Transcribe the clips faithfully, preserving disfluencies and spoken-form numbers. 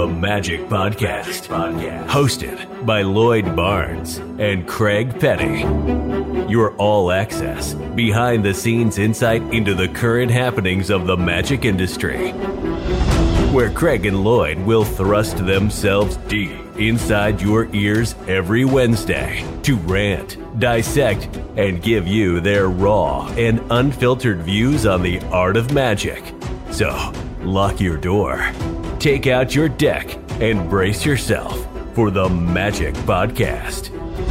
The Magic Podcast, hosted by Lloyd Barnes and Craig Petty. Your all-access, behind-the-scenes insight into the current happenings of the magic industry, where Craig and Lloyd will thrust themselves deep inside your ears every Wednesday to rant, dissect, and give you their raw and unfiltered views on the art of magic. So, lock your door, take out your deck, and brace yourself for the Magic Podcast.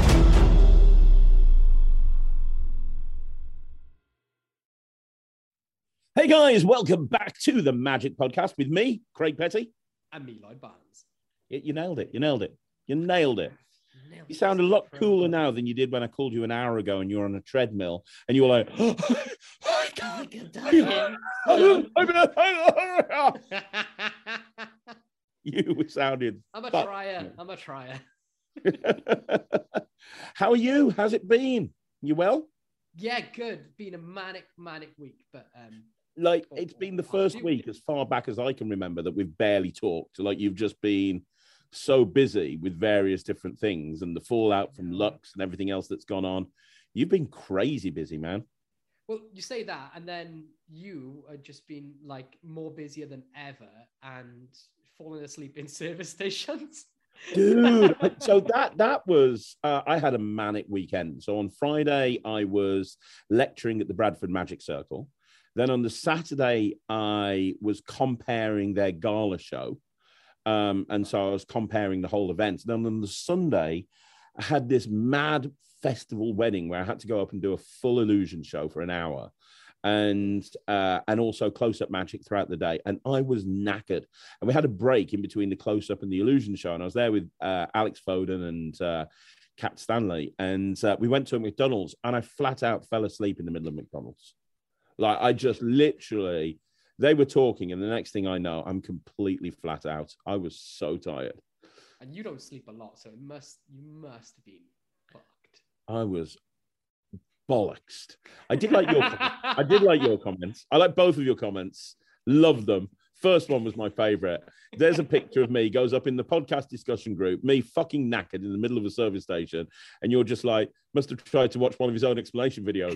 Hey guys, welcome back to the Magic Podcast with me, Craig Petty. And me, Lloyd Barnes. You, you nailed it. You nailed it. You nailed it. Nailed You it. sound a lot cooler now than you did when I called you an hour ago and you were on a treadmill and you were like, oh, I can't get down. You sounded. I'm a fuck. trier. I'm a trier. How are you? How's it been? You well? Yeah, good. Been a manic, manic week, but um, Like, oh, it's been the oh, first dude. week as far back as I can remember that we've barely talked. Like, you've just been so busy with various different things and the fallout from Lux and everything else that's gone on. You've been crazy busy, man. well, you say that, and then you have just been like more busier than ever and falling asleep in service stations. Dude, so that that was uh, I had a manic weekend. So on Friday I was lecturing at the Bradford Magic Circle. Then on the Saturday I was comparing their gala show, um, and so I was comparing the whole event. Then on the Sunday I had this mad festival wedding where I had to go up and do a full illusion show for an hour, and uh, and also close-up magic throughout the day. And I was knackered. And we had a break in between the close-up and the illusion show. And I was there with uh, Alex Foden and uh, Kat Stanley. And uh, we went to a McDonald's, and I flat out fell asleep in the middle of McDonald's. Like, I just literally, they were talking, and the next thing I know, I'm completely flat out. I was so tired. And you don't sleep a lot, so it must you must have been fucked. I was bollocksed. I did like your comments. I did like your comments. I like both of your comments. Love them. First one was my favorite. There's a picture of me, goes up in the podcast discussion group, me fucking knackered in the middle of a service station, and you're just like, must have tried to watch one of his own explanation videos.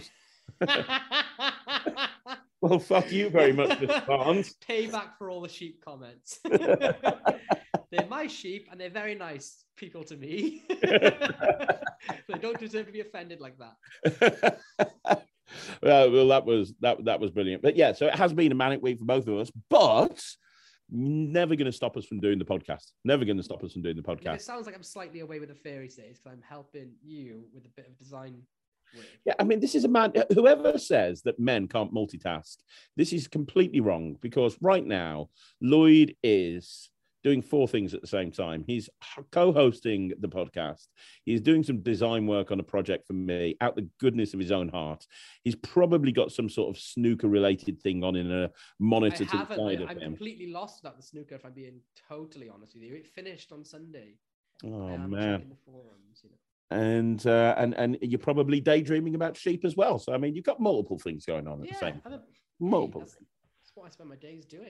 Well, fuck you very much, Mister Barnes. Payback for all the sheep comments. They're my sheep, and they're very nice people to me. They don't deserve to be offended like that. well, well, that was that that was brilliant. But yeah, so it has been a manic week for both of us, but never going to stop us from doing the podcast. Never going to stop us from doing the I mean, podcast. it sounds like I'm slightly away with the fairy days because I'm helping you with a bit of design work. Yeah, I mean, this is a man. Whoever says that men can't multitask, this is completely wrong, because right now Lloyd is doing four things at the same time. He's co-hosting the podcast. He's doing some design work on a project for me out the goodness of his own heart. He's probably got some sort of snooker-related thing on in a monitor to the I side haven't. of I'm him. completely lost about the snooker, if I'm being totally honest with you. It finished on Sunday. Oh, I am man. checking the forums, you know. And, uh, and, and you're probably daydreaming about sheep as well. So, I mean, you've got multiple things going on at Yeah, the same I'm time. a- Multiple that's, that's what I spend my days doing.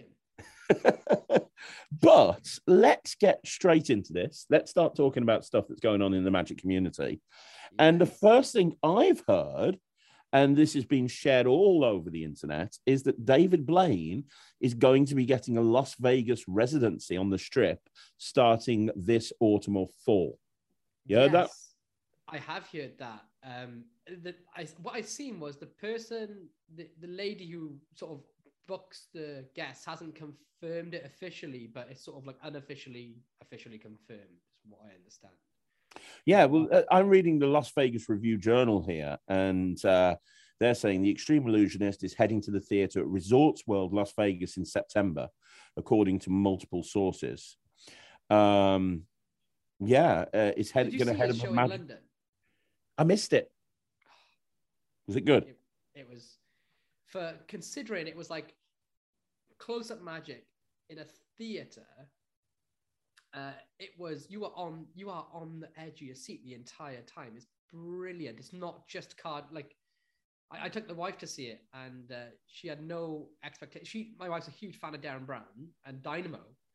But let's get straight into this. Let's start talking about stuff that's going on in the magic community. And the Yes. first thing I've heard, and this has been shared all over the internet, is that David Blaine is going to be getting a Las Vegas residency on the Strip starting this autumn or fall. You heard that? Yes, I have heard that. Um, the, I, what I've seen was the person, the, the lady who sort of books the guests hasn't confirmed it officially, but it's sort of like unofficially, officially confirmed, is what I understand. Yeah, well, uh, I'm reading the Las Vegas Review Journal here, and uh, they're saying the Extreme Illusionist is heading to the theater at Resorts World Las Vegas in September, according to multiple sources. Um, yeah, uh, it's head, Did you going to see head his above show in magic. London? I missed it. Was it good? It, it was, for considering it was like close-up magic in a theater. Uh, it was you were on you are on the edge of your seat the entire time. It's brilliant. It's not just card like I, I took the wife to see it, and uh, she had no expectation. She my wife's a huge fan of Darren Brown and Dynamo,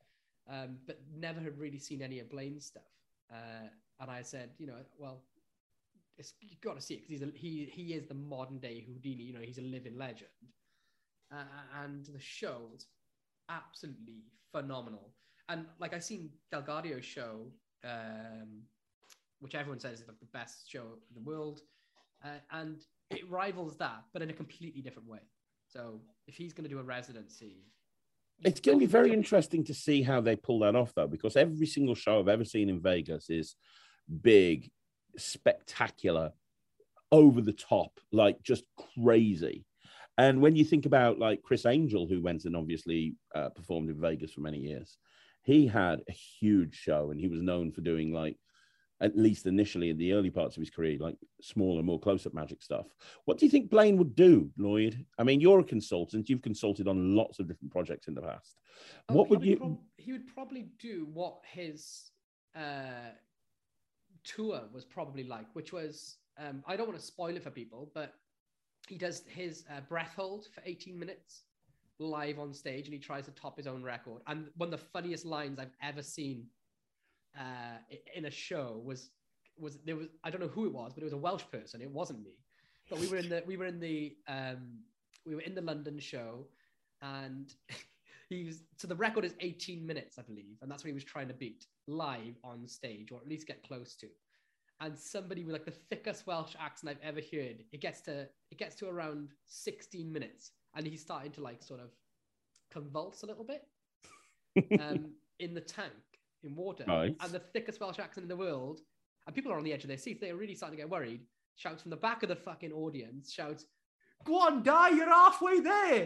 um, but never had really seen any of Blaine's stuff. Uh, and I said, you know, well, it's, you've got to see it because he's a, he he is the modern day Houdini. You know, he's a living legend. Uh, and the show was absolutely phenomenal. And like I seen Delgadio's show, um, which everyone says is like the best show in the world, uh, and it rivals that, but in a completely different way. So if he's going to do a residency, it's going to be very interesting to see how they pull that off, though, because every single show I've ever seen in Vegas is big, spectacular, over the top, like just crazy. And when you think about like Chris Angel, who went and obviously uh, performed in Vegas for many years, he had a huge show, and he was known for doing, like, at least initially in the early parts of his career, like smaller, more close-up magic stuff. What do you think Blaine would do, Lloyd? I mean, you're a consultant. You've consulted on lots of different projects in the past. Oh, what would, would you... Prob- he would probably do what his uh, tour was probably like, which was, um, I don't want to spoil it for people, but he does his uh, breath hold for eighteen minutes live on stage, and he tries to top his own record. And one of the funniest lines I've ever seen uh, in a show was was there was I don't know who it was, but it was a Welsh person. It wasn't me, but we were in the we were in the um, we were in the London show, and he was so the record is eighteen minutes, I believe, and that's what he was trying to beat live on stage, or at least get close to. And somebody with like the thickest Welsh accent I've ever heard, it gets to it gets to around sixteen minutes, and he's starting to like sort of convulse a little bit um, in the tank in water. Nice. And the thickest Welsh accent in the world, and people are on the edge of their seats. They're really starting to get worried. Shouts from the back of the fucking audience. Shouts, "Go on, Di, you're halfway there."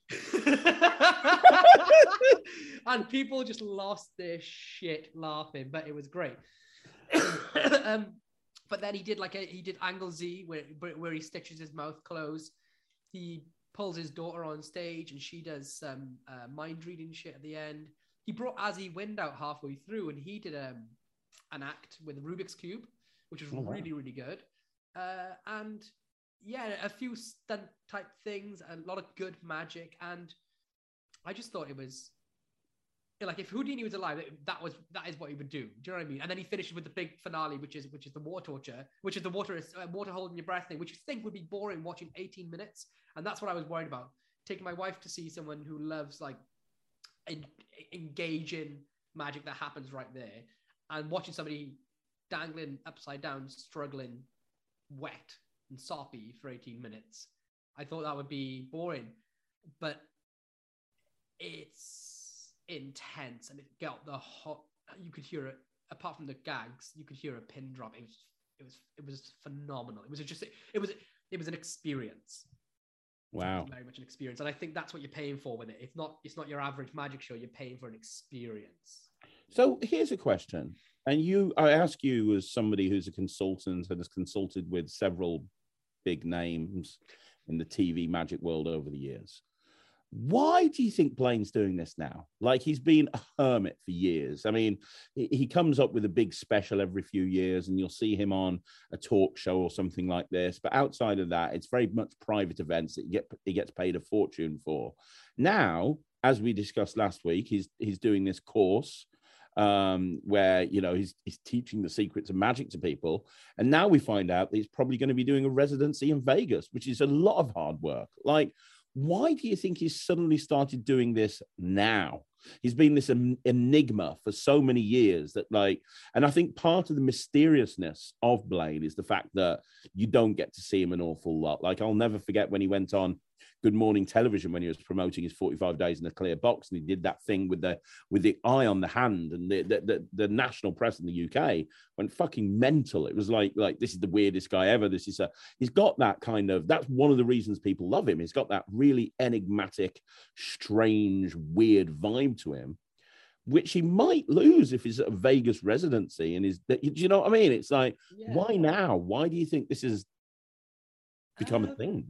And people just lost their shit laughing, but it was great. um, but then he did like a, he did Angle Z where where he stitches his mouth closed. He pulls his daughter on stage, and she does some uh, mind reading shit at the end. He brought Azzy Wind out halfway through, and he did um, an act with Rubik's Cube, which was oh, wow. really really good. Uh, and yeah, a few stunt type things, a lot of good magic, and I just thought it was. Like if Houdini was alive, that was that is what he would do. Do you know what I mean? And then he finishes with the big finale, which is which is the water torture, which is the water uh, water holding your breath thing, which you think would be boring watching eighteen minutes. And that's what I was worried about. Taking my wife to see someone who loves like en- engaging magic that happens right there, and watching somebody dangling upside down, struggling, wet and soppy for eighteen minutes. I thought that would be boring, but it's intense, and it got the hot. You could hear it. Apart from the gags, you could hear a pin drop. It was, it was, it was phenomenal. It was just, it was, it was an experience. Wow, very much an experience, and I think that's what you're paying for with it. It's not, it's not your average magic show. You're paying for an experience. So here's a question, and you, I ask you as somebody who's a consultant and has consulted with several big names in the T V magic world over the years. Why do you think Blaine's doing this now? Like, he's been a hermit for years. I mean, he comes up with a big special every few years, and you'll see him on a talk show or something like this. But outside of that, it's very much private events that he, get, he gets paid a fortune for. Now, as we discussed last week, he's he's doing this course um, where, you know, he's, he's teaching the secrets of magic to people. And now we find out that he's probably going to be doing a residency in Vegas, which is a lot of hard work. Like, why do you think he's suddenly started doing this now? He's been this en- enigma for so many years that, like, and I think part of the mysteriousness of Blaine is the fact that you don't get to see him an awful lot. Like, I'll never forget when he went on Good Morning Television when he was promoting his forty-five days in a clear box, and he did that thing with the with the eye on the hand, and the the, the, the national press in the U K went fucking mental. It was like like this is the weirdest guy ever. This is a he's got that kind of that's one of the reasons people love him. He's got that really enigmatic, strange, weird vibe to him, which he might lose if he's at a Vegas residency. And is do you know what I mean? It's like, yeah. Why now? Why do you think this has become um, a thing?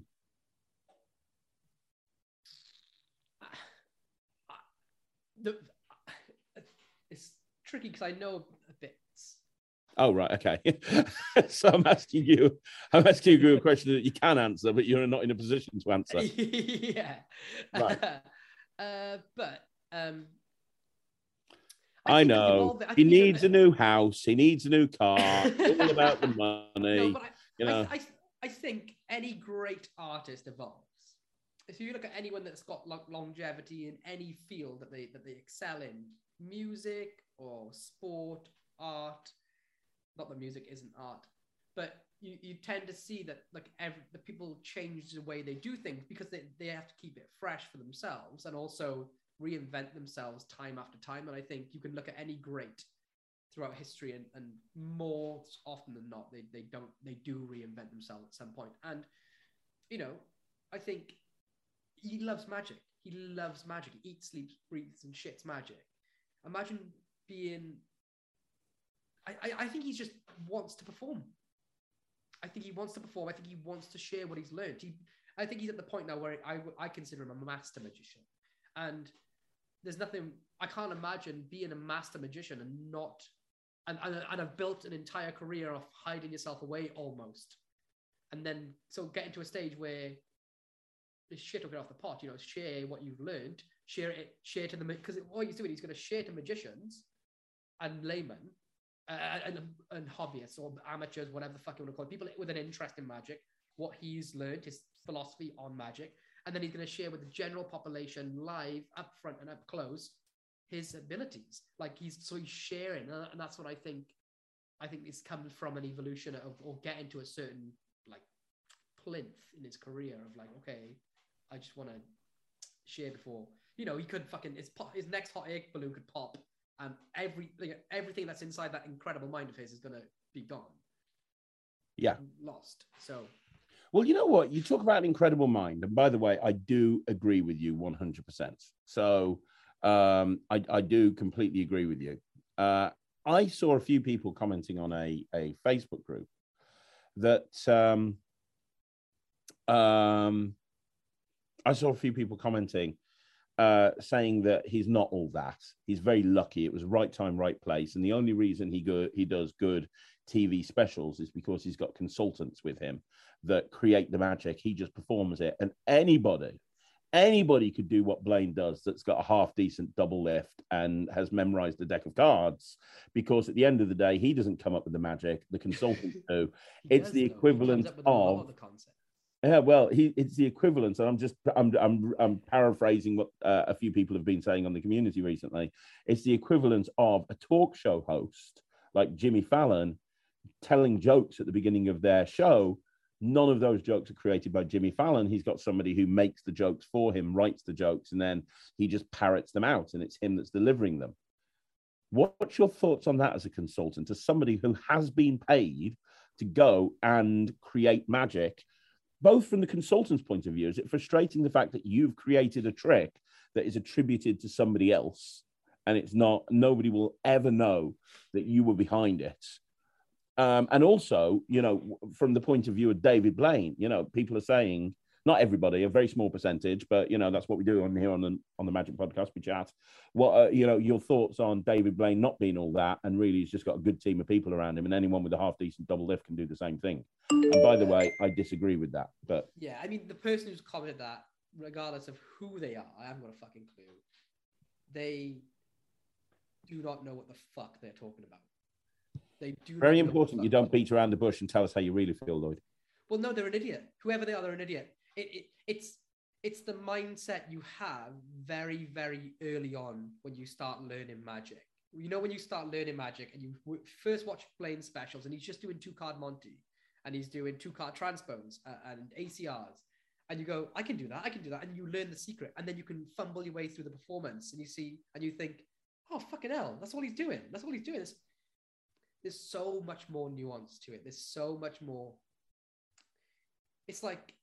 The, it's tricky because I know a bit. Oh, right. Okay. So I'm asking you, I'm asking you a question that you can answer, but you're not in a position to answer. Yeah. Right. uh, but um, I, I know. He needs a, a new house. He needs a new car. It's all about the money. No, but I, you know. I, I, I think any great artist evolves. If you look at anyone that's got longevity in any field that they that they excel in, music or sport, art. Not that music isn't art, but you, you tend to see that like every, the people change the way they do things because they, they have to keep it fresh for themselves and also reinvent themselves time after time. And I think you can look at any great throughout history and, and more often than not, they, they don't, they do reinvent themselves at some point. And, you know, I think he loves magic. He loves magic. He eats, sleeps, breathes, and shits magic. Imagine being, I, I, I think he just wants to perform. I think he wants to perform. I think he wants to share what he's learned. He, I think he's at the point now where I, I consider him a master magician. And there's nothing, I can't imagine being a master magician and not, and, and, and have built an entire career of hiding yourself away almost. And then, so getting to a stage where this shit will get off the pot, you know, share what you've learned, share it, share to them, because what he's doing, he's going to share to magicians and laymen, uh, and, and hobbyists or amateurs, whatever the fuck you want to call it, people with an interest in magic, what he's learned, his philosophy on magic, and then he's going to share with the general population live, up front and up close, his abilities. Like he's, so he's sharing, uh, and that's what I think, I think this comes from an evolution of, or getting to a certain, like, plinth in his career of like, okay, I just want to share before, you know, he could fucking, his, pop, his next hot air balloon could pop, and every like, everything that's inside that incredible mind of his is going to be gone. Yeah. Lost. So. Well, you know what? You talk about an incredible mind. And by the way, I do agree with you one hundred percent. So um, I, I do completely agree with you. Uh, I saw a few people commenting on a, a Facebook group that um, um, I saw a few people commenting uh, saying that he's not all that. He's very lucky. It was right time, right place. And the only reason he go, he does good T V specials is because he's got consultants with him that create the magic. He just performs it. And anybody, anybody could do what Blaine does that's got a half decent double lift and has memorized a deck of cards, because at the end of the day, he doesn't come up with the magic. The consultants do. It's the though. equivalent of, of the concept. Yeah, well, he, it's the equivalent, and I'm just I'm I'm, I'm paraphrasing what uh, a few people have been saying on the community recently. It's the equivalent of a talk show host like Jimmy Fallon telling jokes at the beginning of their show. None of those jokes are created by Jimmy Fallon. He's got somebody who makes the jokes for him, writes the jokes, and then he just parrots them out, and it's him that's delivering them. What's your thoughts on that as a consultant, as somebody who has been paid to go and create magic? Both from the consultant's point of view, is it frustrating the fact that you've created a trick that is attributed to somebody else, and it's not, nobody will ever know that you were behind it? Um, and also, you know, from the point of view of David Blaine, you know, people are saying, not everybody, a very small percentage, but, you know, that's what we do on here on the on the Magic Podcast, we chat. What, uh, you know, your thoughts on David Blaine not being all that, and really he's just got a good team of people around him, and anyone with a half-decent double lift can do the same thing. And by the way, I disagree with that. But yeah, I mean, the person who's commented that, regardless of who they are, I haven't got a fucking clue. They do not know what the fuck they're talking about. They do. Very important. You don't beat around the bush and tell us how you really feel, Lloyd. Well, no, they're an idiot. Whoever they are, they're an idiot. It, it, it's it's the mindset you have very, very early on when you start learning magic. You know, when you start learning magic and you w- first watch Blaine specials, and he's just doing two-card Monty, and he's doing two-card transpose uh, and A C Rs, and you go, I can do that, I can do that, and you learn the secret, and then you can fumble your way through the performance, and you see, and you think, oh, fucking hell, that's all he's doing. That's all he's doing. It's, there's so much more nuance to it. There's so much more. It's like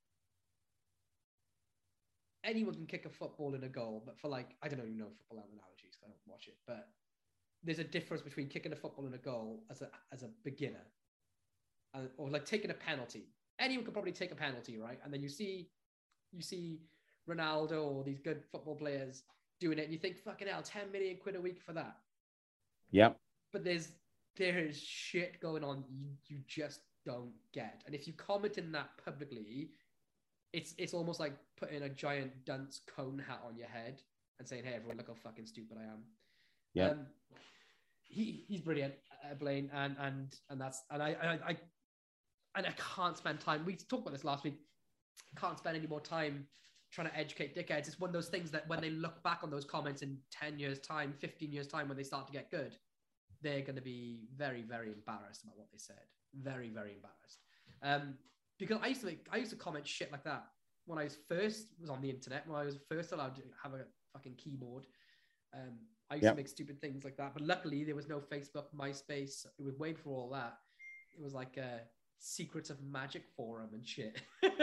anyone can kick a football in a goal, but for like, I don't even know football analogies, I don't watch it, but there's a difference between kicking a football in a goal as a as a beginner, and, or like taking a penalty. Anyone could probably take a penalty, right? And then you see, you see Ronaldo or these good football players doing it, and you think, fucking hell, ten million quid a week for that. Yeah. But there's there is shit going on you, you just don't get. And if you comment in that publicly, it's it's almost like putting a giant dunce cone hat on your head and saying, hey, everyone, look how fucking stupid I am. Yeah. Um, he he's brilliant, uh, Blaine, and and and that's and I, I I and I can't spend time. We talked about this last week. Can't spend any more time trying to educate dickheads. It's one of those things that when they look back on those comments in ten years time, fifteen years time, when they start to get good, they're going to be very, very embarrassed about what they said. Very, very embarrassed. Um, because I used to make, I used to comment shit like that when I was first was on the internet, when I was first allowed to have a fucking keyboard. Um, I used yep. to make stupid things like that, but luckily there was no Facebook, MySpace. It was way before all that. It was like a Secrets of Magic forum and shit.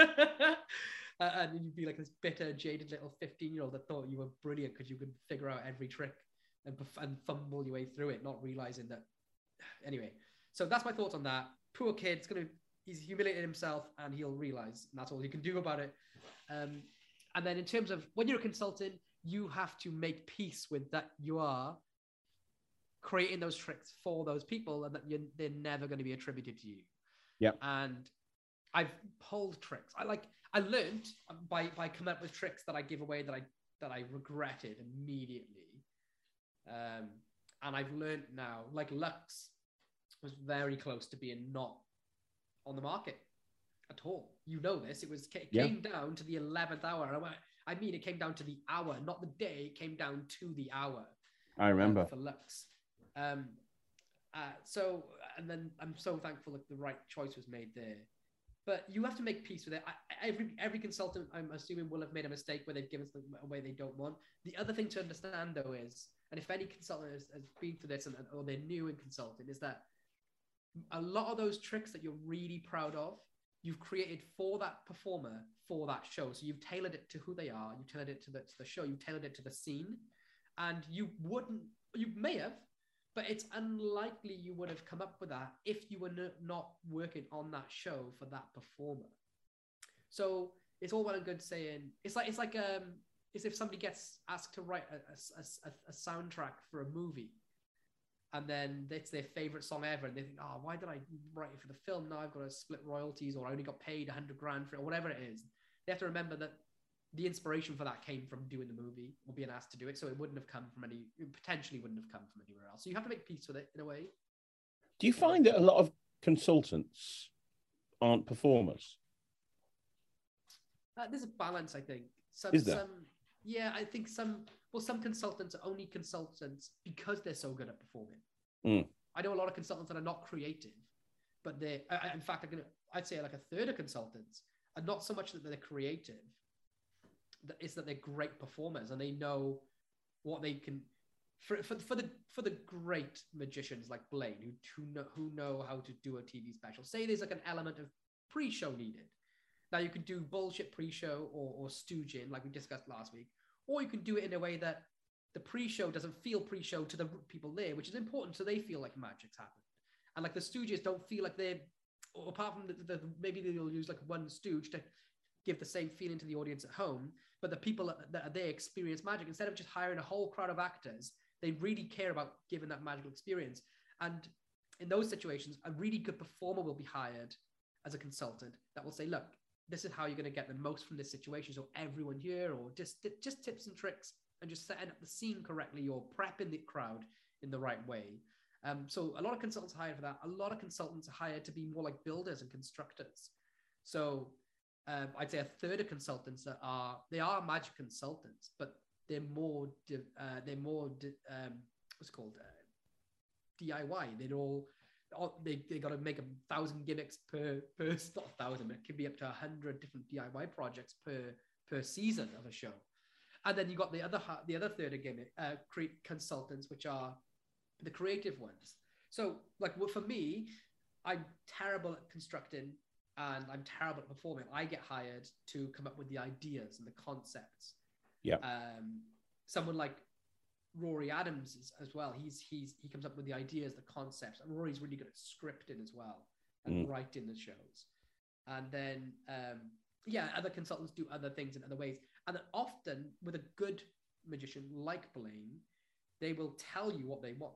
Uh, and you'd be like this bitter, jaded little fifteen-year-old that thought you were brilliant because you could figure out every trick and, and fumble your way through it, not realizing that. Anyway, so that's my thoughts on that. Poor kid's gonna, he's humiliated himself, and he'll realize, and that's all you can do about it. Um, and then in terms of when you're a consultant, you have to make peace with that you are creating those tricks for those people, and that you're, they're never going to be attributed to you. Yeah. And I've pulled tricks. I like. I learned by by coming up with tricks that I give away that I that I regretted immediately. Um, and I've learned now, like Lux was very close to being not on the market at all. You know this. It was it came yeah. down to the eleventh hour. And I, went, I mean, it came down to the hour, not the day. It came down to the hour. I remember um, for Lux. Um, uh, so and then I'm so thankful that the right choice was made there. But you have to make peace with it. I, every every consultant, I'm assuming, will have made a mistake where they've given something away they don't want. The other thing to understand, though, is, and if any consultant has, has been through this and, or they're new in consulting, is that a lot of those tricks that you're really proud of, you've created for that performer, for that show. So you've tailored it to who they are. You've tailored it to the, to the show. You've tailored it to the scene. And you wouldn't, you may have, but it's unlikely you would have come up with that if you were n- not working on that show for that performer. So it's all well and good saying, it's like, it's like, um, it's if somebody gets asked to write a, a, a, a soundtrack for a movie, and then it's their favorite song ever, and they think, oh, why did I write it for the film? Now I've got to split royalties, or I only got paid a hundred grand for it, or whatever it is. They have to remember that the inspiration for that came from doing the movie or being asked to do it. So it wouldn't have come from any, it potentially wouldn't have come from anywhere else. So you have to make peace with it in a way. Do you find that a lot of consultants aren't performers? Uh, there's a balance, I think. Some, Is there? Some, yeah, I think some, well, some consultants are only consultants because they're so good at performing. Mm. I know a lot of consultants that are not creative, but they, I, in fact, I'm gonna, I'd say like a third of consultants are not so much that they're creative, it's that they're great performers and they know what they can. For, for, for the for the great magicians like Blaine, who who know, who know how to do a T V special, say there's like an element of pre-show needed. Now you can do bullshit pre-show or, or stooging like we discussed last week, or you can do it in a way that the pre-show doesn't feel pre-show to the people there, which is important, so they feel like magic's happened. And like the stooges don't feel like they're, or apart from the, the maybe they'll use like one stooge to give the same feeling to the audience at home, but the people that are there experience magic. Instead of just hiring a whole crowd of actors, they really care about giving that magical experience. And in those situations, a really good performer will be hired as a consultant that will say, look, this is how you're going to get the most from this situation. So everyone here, or just, just tips and tricks, and just setting up the scene correctly, or prepping the crowd in the right way. Um, so a lot of consultants are hired for that. A lot of consultants are hired to be more like builders and constructors. So Um, I'd say a third of consultants that are, they are magic consultants, but they're more, uh, they're more, um, what's it called? Uh, D I Y. They're all, all they, they got to make a thousand gimmicks per, per, not a thousand, it can be up to a hundred different D I Y projects per, per season of a show. And then you got the other, the other third of gimmick, uh, create consultants, which are the creative ones. So like, well, for me, I'm terrible at constructing and I'm terrible at performing. I get hired to come up with the ideas and the concepts. Yeah. Um, someone like Rory Adams is, as well. He's he's he comes up with the ideas, the concepts, and Rory's really good at scripting as well and mm. writing the shows. And then um, yeah, other consultants do other things in other ways. And then often with a good magician like Blaine, they will tell you what they want,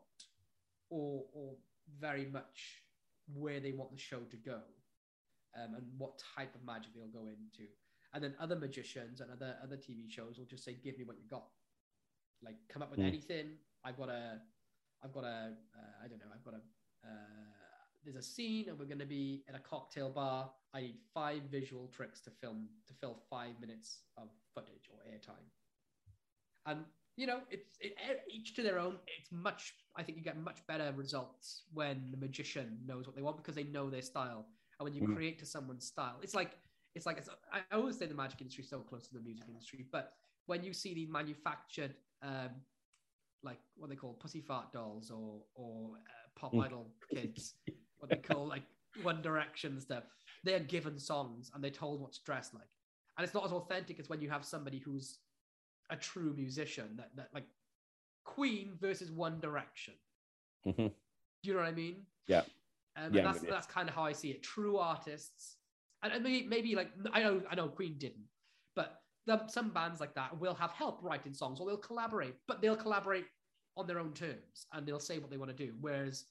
or or very much where they want the show to go. Um, and what type of magic they'll go into. And then other magicians and other other T V shows will just say, give me what you got. Like, come up with mm. anything, I've got a, I've got a, uh, I don't know, I've got a, uh, there's a scene and we're going to be at a cocktail bar. I need five visual tricks to film, to fill five minutes of footage or airtime. And, you know, it's it, each to their own. It's much, I think you get much better results when the magician knows what they want because they know their style. And when you mm. create to someone's style, it's like, it's like, it's, I always say the magic industry is so close to the music industry, but when you see these manufactured, um, like what they call pussy fart dolls or, or uh, pop mm. idol kids, what they call like One Direction stuff, they're given songs and they're told what to dress like. And it's not as authentic as when you have somebody who's a true musician, that, that like Queen versus One Direction. Mm-hmm. Do you know what I mean? Yeah. Um, yeah and that's that's kind of how I see it. True artists, and, and maybe maybe like I know I know Queen didn't, but the, some bands like that will have help writing songs or they'll collaborate, but they'll collaborate on their own terms and they'll say what they want to do. Whereas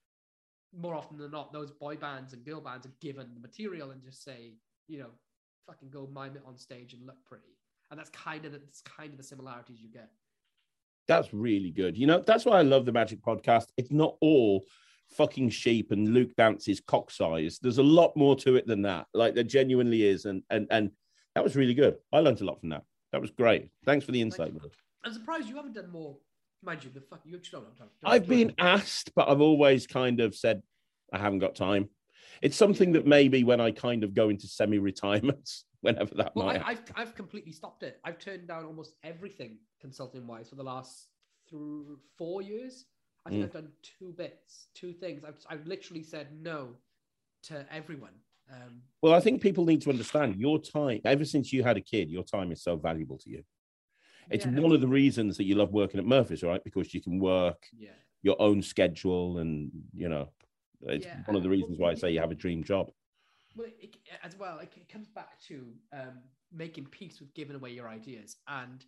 more often than not, those boy bands and girl bands are given the material and just say, you know, fucking go mime it on stage and look pretty. And that's kind of the, that's kind of the similarities you get. That's really good. You know, that's why I love the Magic Podcast. It's not all fucking sheep and Luke Dance's cock size. There's a lot more to it than that. Like there genuinely is. And and and that was really good. I learned a lot from that. That was great. Thanks for the insight. Like, I'm surprised you haven't done more. Mind you, the fuck you don't know. Don't, don't, I've don't, been asked, but I've always kind of said I haven't got time. It's something that maybe when I kind of go into semi-retirement, whenever that well, might I, I've I've completely stopped it. I've turned down almost everything consulting-wise for the last through four years. I think mm. I've done two bits, two things. I've I've literally said no to everyone. Um, well, I think people need to understand your time. Ever since you had a kid, your time is so valuable to you. It's yeah. one of the reasons that you love working at Murphy's, right? Because you can work yeah. your own schedule, and you know, it's yeah. one of the reasons why I say you have a dream job. Well, it, as well, it, it comes back to um, making peace with giving away your ideas. And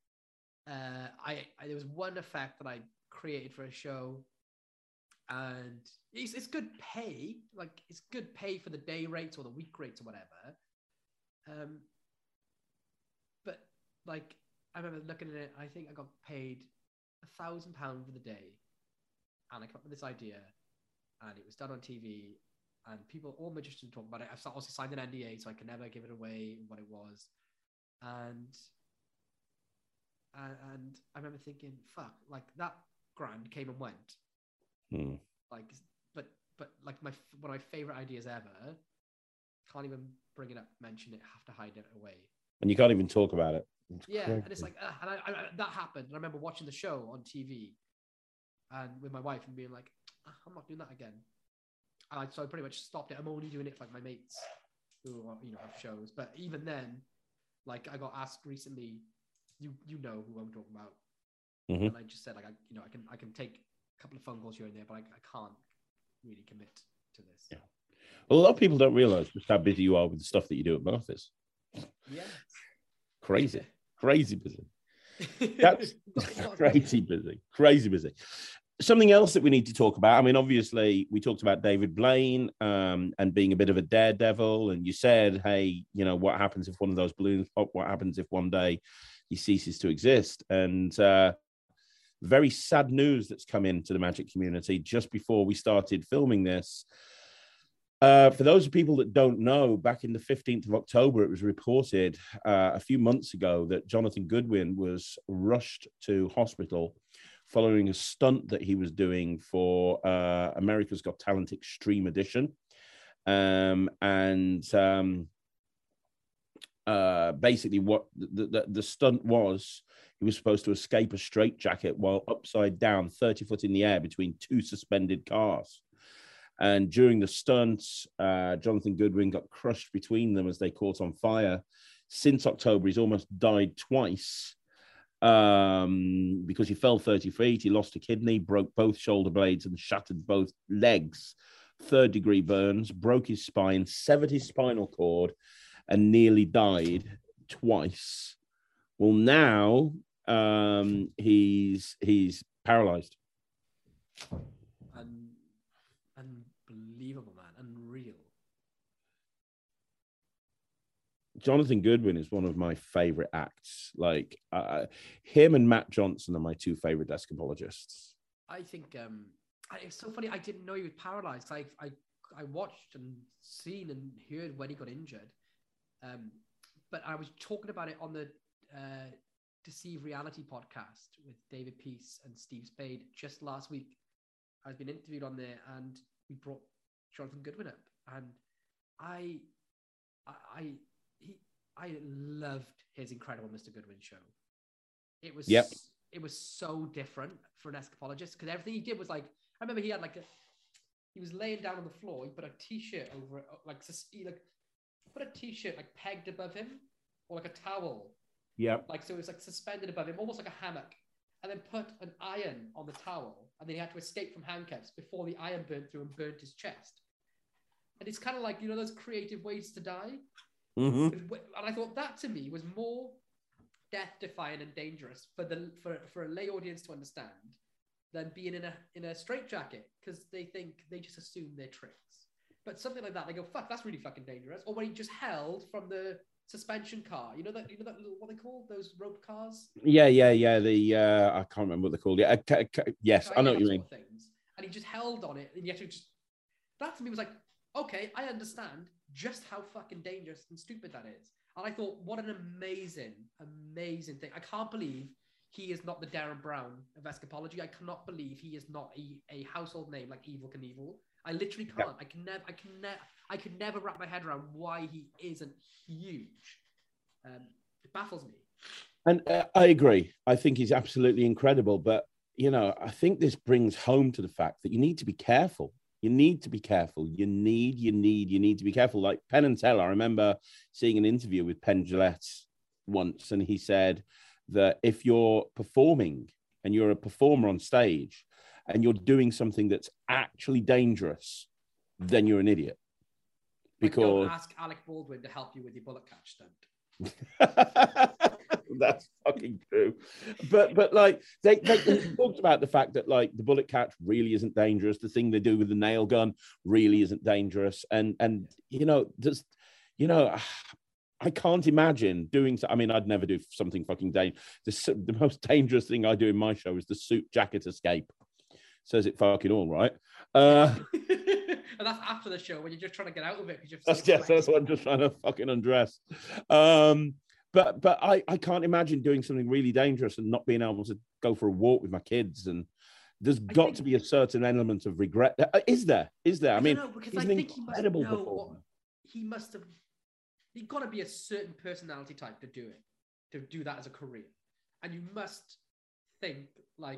uh, I, I there was one effect that I created for a show, and it's, it's good pay, like it's good pay for the day rates or the week rates or whatever. Um, but like I remember looking at it, I think I got paid a thousand pounds for the day, and I came up with this idea, and it was done on T V. And people, all magicians talk about it. I've also signed an N D A, so I can never give it away what it was. And and I remember thinking, "Fuck!" Like that grand came and went. Hmm. Like, but but like my one of my favorite ideas ever. Can't even bring it up, mention it, have to hide it away. And you can't even talk about it. It's yeah, crazy. And it's like, uh, and I, I, that happened. And I remember watching the show on T V, and with my wife, and being like, "I'm not doing that again." I, so I pretty much stopped it. I'm only doing it for like my mates who are, you know, have shows. But even then, like I got asked recently, you you know who I'm talking about, mm-hmm. and I just said like I you know I can I can take a couple of phone calls here and there, but I, I can't really commit to this. Yeah. Well, a lot of people don't realize just how busy you are with the stuff that you do at Murphy's. Yeah. Crazy, crazy busy. That's crazy busy, crazy busy. Something else that we need to talk about. I mean, obviously, we talked about David Blaine um, and being a bit of a daredevil. And you said, hey, you know, what happens if one of those balloons pop? What happens if one day he ceases to exist? And uh, very sad news that's come into the magic community just before we started filming this. Uh, for those people that don't know, back in the fifteenth of October, it was reported uh, a few months ago that Jonathan Goodwin was rushed to hospital following a stunt that he was doing for uh, America's Got Talent Extreme Edition. Um, and um, uh, basically what the, the, the stunt was, he was supposed to escape a straitjacket while upside down, thirty foot in the air between two suspended cars. And during the stunt, uh, Jonathan Goodwin got crushed between them as they caught on fire. Since October, he's almost died twice. Um, because he fell thirty feet, he lost a kidney, broke both shoulder blades and shattered both legs, third degree burns, broke his spine, severed his spinal cord, and nearly died twice. Well, now um, he's he's paralyzed. Un- unbelievable, man, unreal. Jonathan Goodwin is one of my favorite acts. Like uh, him and Matt Johnson are my two favorite Escapologists. I think um, it's so funny. I didn't know he was paralyzed. I, I, I watched and seen and heard when he got injured. Um, but I was talking about it on the uh, Deceive Reality podcast with David Peace and Steve Spade just last week. I've been interviewed on there, and we brought Jonathan Goodwin up, and I, I, he, I loved his Incredible Mister Goodwin show. It was, yep. it was so different for an escapologist because everything he did was like, I remember he had like a, he was laying down on the floor. He put a t-shirt over it, like he like put a t-shirt like pegged above him, or like a towel. Yeah. Like so, it was like suspended above him, almost like a hammock, and then put an iron on the towel, and then he had to escape from handcuffs before the iron burned through and burnt his chest. And it's kind of like, you know, those creative ways to die. Mm-hmm. And I thought that to me was more death-defying and dangerous for the for, for a lay audience to understand than being in a in a straitjacket, because they think they just assume they're tricks. But something like that, they go, "Fuck, that's really fucking dangerous." Or when he just held from the suspension car, you know that you know that what they call those rope cars? Yeah, yeah, yeah. The uh, I can't remember what they're called. Yeah, uh, c- c- yes, I know what you mean. Things. And he just held on it, and he had to just. That to me was like, okay, I understand just how fucking dangerous and stupid that is. And I thought, what an amazing, amazing thing. I can't believe he is not the Darren Brown of escapology. I cannot believe he is not a, a household name like Evel Knievel. I literally can't. Yeah. I can never, I can never, I could never wrap my head around why he isn't huge. Um, it baffles me. And uh, I agree. I think he's absolutely incredible. But, you know, I think this brings home to the fact that you need to be careful. You need to be careful. You need, you need, you need to be careful. Like Penn and Teller, I remember seeing an interview with Penn Jillette once, and he said that if you're performing and you're a performer on stage and you're doing something that's actually dangerous, then you're an idiot. Because like don't ask Alec Baldwin to help you with your bullet catch stunt. That's fucking true. But but like they, they, they talked about the fact that like the bullet catch really isn't dangerous. The thing they do with the nail gun really isn't dangerous. And and you know, just you know, I can't imagine doing so. I mean, I'd never do something fucking dangerous. The, the most dangerous thing I do in my show is the suit jacket escape. Says it fucking all, right? Uh, and that's after the show when you're just trying to get out of it. You're that's yes, that's what I'm just trying to fucking undress. Um, But but I, I can't imagine doing something really dangerous and not being able to go for a walk with my kids. And there's I got think, to be a certain element of regret. Is there? Is there? I, I mean, know, because he's I an think incredible he must know performer. What, he must have. He got to be a certain personality type to do it, to do that as a career. And you must think like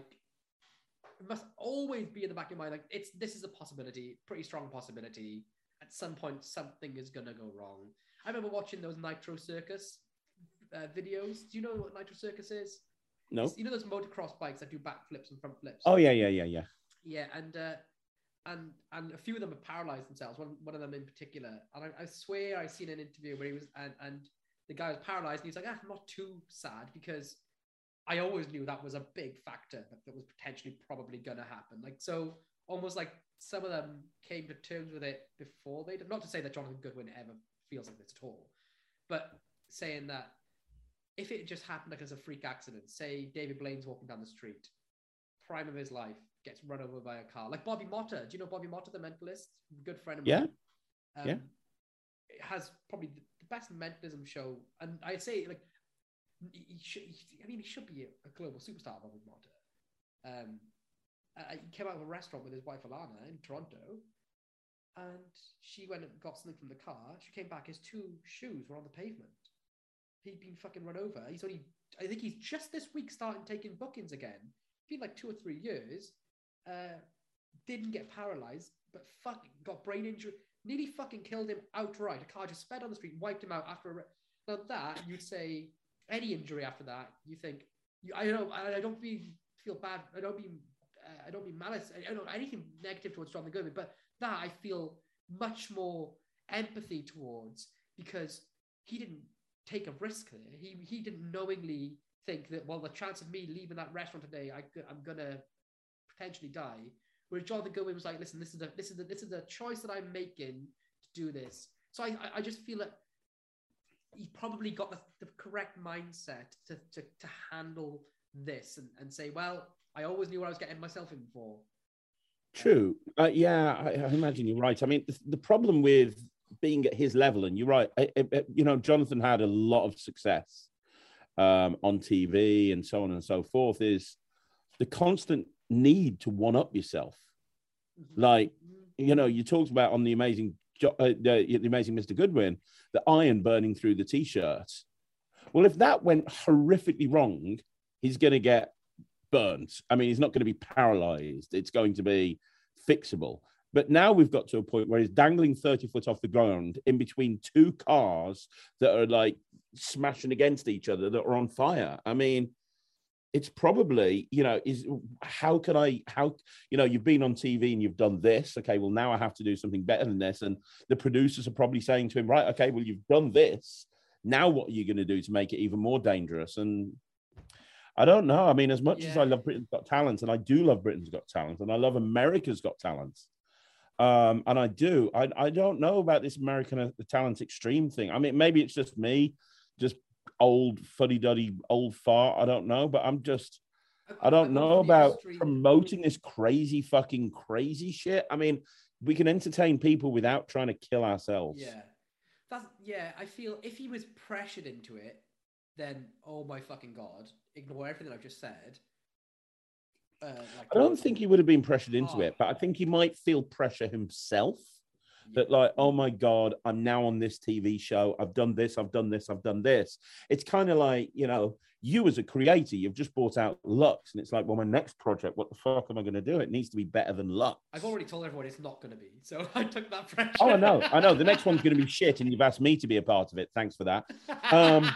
it must always be in the back of your mind like it's this is a possibility, pretty strong possibility. At some point, something is gonna go wrong. I remember watching those Nitro Circus. Uh, videos. Do you know what Nitro Circus is? No. It's, you know those motocross bikes that do backflips and front flips? Oh yeah, yeah, yeah, yeah. Yeah, and uh, and and a few of them have paralyzed themselves. One one of them in particular. And I, I swear I seen an interview where he was and and the guy was paralyzed and he's like, ah, I'm not too sad because I always knew that was a big factor that, that was potentially probably gonna happen. Like so, almost like some of them came to terms with it before they did. Not to say that Jonathan Goodwin ever feels like this at all, but saying that. If it just happened like as a freak accident, say David Blaine's walking down the street, prime of his life, gets run over by a car, like Bobby Motta. Do you know Bobby Motta, the mentalist? Good friend of mine. Yeah. Um, yeah. It has probably the best mentalism show. And I'd say, like, he should, I mean, he should be a, a global superstar, Bobby Motta. Um, uh, he came out of a restaurant with his wife, Alana, in Toronto. And she went and got something from the car. She came back, his two shoes were on the pavement. He'd been fucking run over. He's only, I think he's just this week starting taking bookings again. Been like two or three years. Uh, didn't get paralyzed, but fucking got brain injury. Nearly fucking killed him outright. A car just sped on the street, wiped him out after a. Now that you'd say any injury after that, you think you. I don't know. I, I don't be feel bad. I don't mean. Uh, I don't mean malice. I, I don't know anything negative towards Jonathan Goodwin, but that I feel much more empathy towards because he didn't take a risk there. He he didn't knowingly think that, well, the chance of me leaving that restaurant today, I, I'm gonna potentially die. Whereas Jonathan Goodwin was like, listen, this is a this is a, this is a choice that I'm making to do this. So I I just feel that he probably got the, the correct mindset to, to, to handle this and, and say, well, I always knew what I was getting myself in for. True. Uh, yeah, I, I imagine you're right. I mean, the, the problem with being at his level, and you're right, I, I, you know, Jonathan had a lot of success um, on T V and so on and so forth, is the constant need to one-up yourself. Mm-hmm. Like, you know, you talked about on the amazing, uh, the, the amazing Mister Goodwin, the iron burning through the T-shirt. Well, if that went horrifically wrong, he's going to get burned. I mean, he's not going to be paralyzed. It's going to be fixable. But now we've got to a point where he's dangling thirty foot off the ground in between two cars that are like smashing against each other that are on fire. I mean, it's probably, you know, is how can I, how, you know, you've been on T V and you've done this. Okay, well, now I have to do something better than this. And the producers are probably saying to him, right, okay, well, you've done this. Now what are you going to do to make it even more dangerous? And I don't know. I mean, as much yeah. as I love Britain's Got Talent, and I do love Britain's Got Talent, and I love America's Got Talent, um, and I do, I, I don't know about this American Talent Extreme thing. I mean, maybe it's just me, just old fuddy-duddy old fart. I don't know, but I'm just, I don't know about promoting this crazy fucking crazy shit. I mean, we can entertain people without trying to kill ourselves. Yeah, that's yeah. I feel if he was pressured into it, then oh my fucking god, ignore everything I've just said. Uh, like, I don't think he would have been pressured into oh. it, but I think he might feel pressure himself. Yeah. That like, oh my god, I'm now on this T V show. I've done this. I've done this. I've done this. It's kind of like, you know, you as a creator, you've just bought out Lux, and it's like, well, my next project, what the fuck am I going to do? It needs to be better than Lux. I've already told everyone it's not going to be, so I took that pressure. Oh, I know, I know. The next one's going to be shit, and you've asked me to be a part of it. Thanks for that. Um,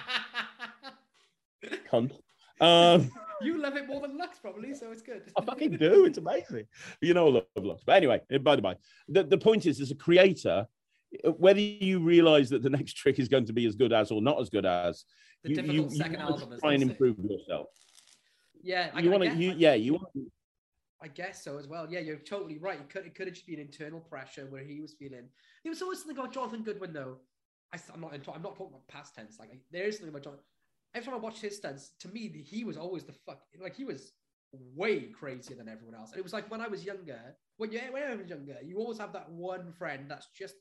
cunt. Um, you love it more than Lux, probably, so it's good. I fucking do. It's amazing. You know, I love Lux. But anyway, by the by, the, the point is, as a creator, whether you realize that the next trick is going to be as good as or not as good as, the you, difficult you, second you album try and improve yourself. Yeah, I, you want to. You, yeah, you want. I guess so as well. Yeah, you're totally right. It could, it could have just been internal pressure where he was feeling. There was always something about Jonathan Goodwin, though. I, I'm not. I'm not talking about past tense. Like there is something about Jonathan. Every time I watched his stunts, to me, he was always the fuck. Like he was way crazier than everyone else. And it was like when I was younger. When you when I was younger, you always have that one friend that's just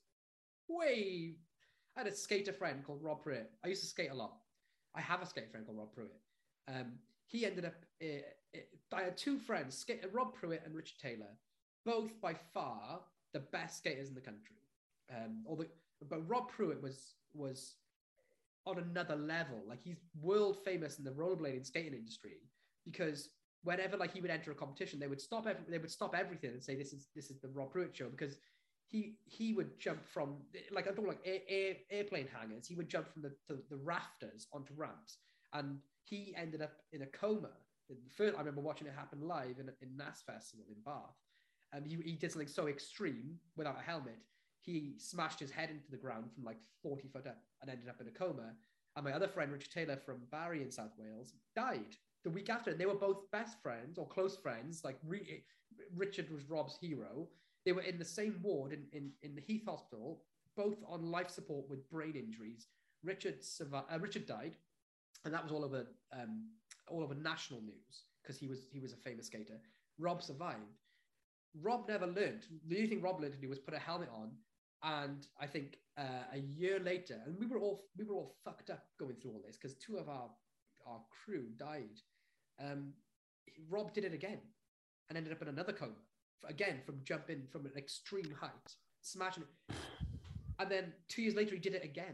way. I had a skater friend called Rob Pruitt. I used to skate a lot. I have a skater friend called Rob Pruitt. Um, he ended up. Uh, I had two friends, skate, Rob Pruitt and Richard Taylor, both by far the best skaters in the country. Um, although, but Rob Pruitt was was. on another level. Like he's world famous in the rollerblading skating industry because whenever like he would enter a competition, they would stop every, they would stop everything and say this is this is the Rob Pruitt show, because he he would jump from like I don't like air, air, airplane hangars. He would jump from the, the the rafters onto ramps, and he ended up in a coma. First, I remember watching it happen live in in N A S Festival in Bath, and he he did something so extreme without a helmet. He smashed his head into the ground from like forty foot up and ended up in a coma. And my other friend, Richard Taylor from Barry in South Wales, died the week after. They were both best friends or close friends. Like re- Richard was Rob's hero. They were in the same ward in, in, in the Heath Hospital, both on life support with brain injuries. Richard survived, uh, Richard died, and that was all over um, all over national news because he was he was a famous skater. Rob survived. Rob never learned. The only thing Rob learned to do was put a helmet on. And I think uh, a year later, and we were all we were all fucked up going through all this because two of our our crew died. Um, Rob did it again and ended up in another coma again from jumping from an extreme height, smashing it. And then two years later, he did it again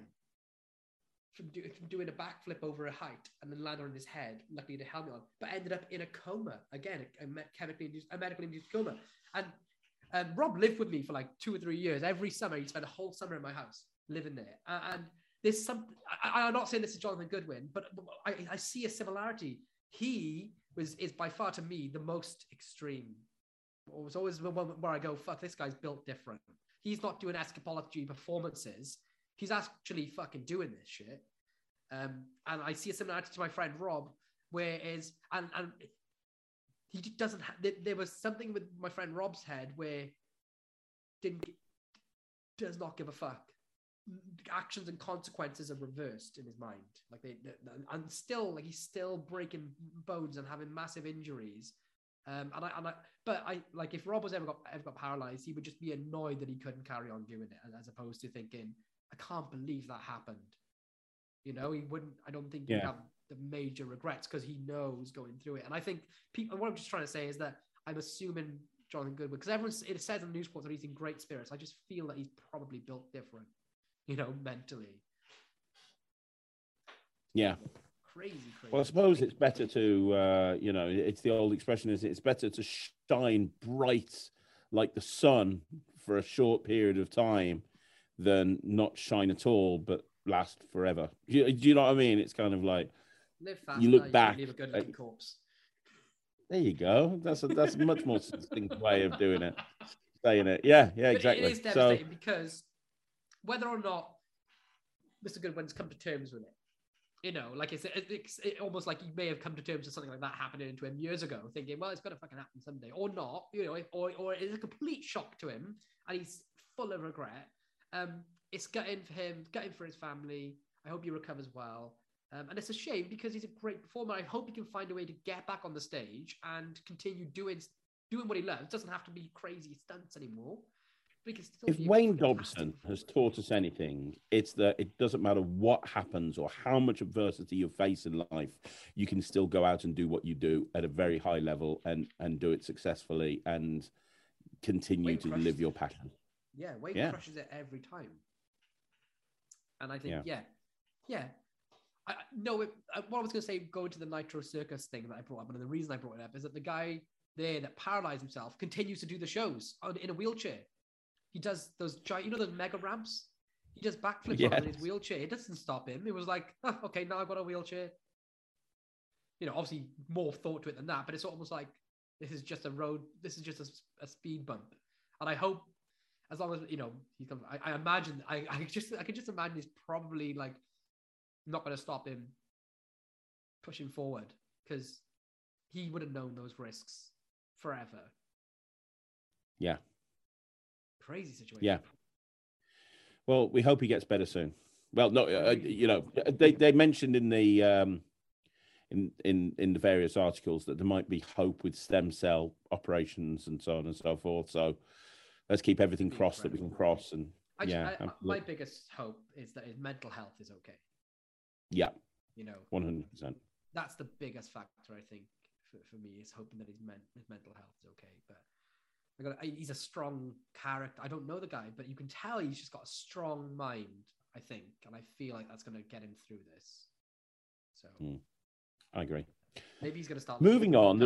from, do, from doing a backflip over a height and then landed on his head. Luckily, he had a helmet on, but ended up in a coma again, a, a chemically induced, a medically induced coma. And Um, Rob lived with me for like two or three years. Every summer, he'd spend a whole summer in my house living there. Uh, and there's some, I, I'm not saying this is Jonathan Goodwin, but I, I see a similarity. He was is by far to me the most extreme. It was always the one where I go, fuck, this guy's built different. He's not doing escapology performances. He's actually fucking doing this shit. Um, and I see a similarity to my friend Rob, where is, and, and he doesn't have, there was something with my friend Rob's head where didn't, does not give a fuck. actions and consequences are reversed in his mind. Like they, they and still, like he's still breaking bones and having massive injuries. Um, and I, and I, but I like if Rob was ever got ever got paralyzed, he would just be annoyed that he couldn't carry on doing it, as opposed to thinking, I can't believe that happened. You know, he wouldn't. I don't think yeah. he'd have the major regrets because he knows going through it. And I think people. What I'm just trying to say is that I'm assuming Jonathan Goodwin, because everyone it says on the news reports that he's in great spirits. I just feel that he's probably built different, you know, mentally. Yeah. Crazy, crazy. Well, I suppose it's better to, uh, you know, it's the old expression is it's better to shine bright like the sun for a short period of time than not shine at all, but last forever. Do you, do you know what I mean? It's kind of like live fast, you look you back. Leave a good looking corpse. There you go. That's a that's a much more succinct way of doing it. Saying it. Yeah, yeah, exactly. But it is devastating so, because whether or not Mister Goodwin's come to terms with it, you know, like it's, it's it almost like he may have come to terms with something like that happening to him years ago, thinking, well, it's got to fucking happen someday, or not, you know, or or it's a complete shock to him and he's full of regret. Um, it's gutting for him, gutting for his family. I hope he recovers well. Um, and it's a shame because he's a great performer. I hope he can find a way to get back on the stage and continue doing doing what he loves. It doesn't have to be crazy stunts anymore. But he can still if be Wayne Dobson has taught us anything, it's that it doesn't matter what happens or how much adversity you face in life, you can still go out and do what you do at a very high level and, and do it successfully and continue Wayne to crushes live your it. passion. Yeah, Wayne Yeah. crushes it every time. And I think, Yeah. yeah, yeah. I, no, it, uh, what I was going to say, going to the Nitro Circus thing that I brought up, and the reason I brought it up is that the guy there that paralyzed himself continues to do the shows on, in a wheelchair. He does those giant, you know, those mega ramps. He does backflips Yes. on in his wheelchair. It doesn't stop him. It was like, oh, okay, now I've got a wheelchair. You know, obviously more thought to it than that, but it's almost like this is just a road. This is just a, a speed bump. And I hope, as long as you know, he comes. I, I imagine. I, I just, I can just imagine he's probably like not going to stop him pushing forward because he would have known those risks forever. Yeah. Crazy situation. Yeah. Well, we hope he gets better soon. Well, no, uh, you know, they, they mentioned in the um, in in in the various articles that there might be hope with stem cell operations and so on and so forth. So let's keep everything crossed that we can cross. And I, yeah, I, my biggest hope is that his mental health is okay. Yeah, you know, one hundred percent. That's the biggest factor, I think, for, for me, is hoping that his, men, his mental health is okay. But I got, he's a strong character. I don't know the guy, but you can tell he's just got a strong mind, I think. And I feel like that's going to get him through this. So mm, I agree. Maybe he's going to start. Moving on.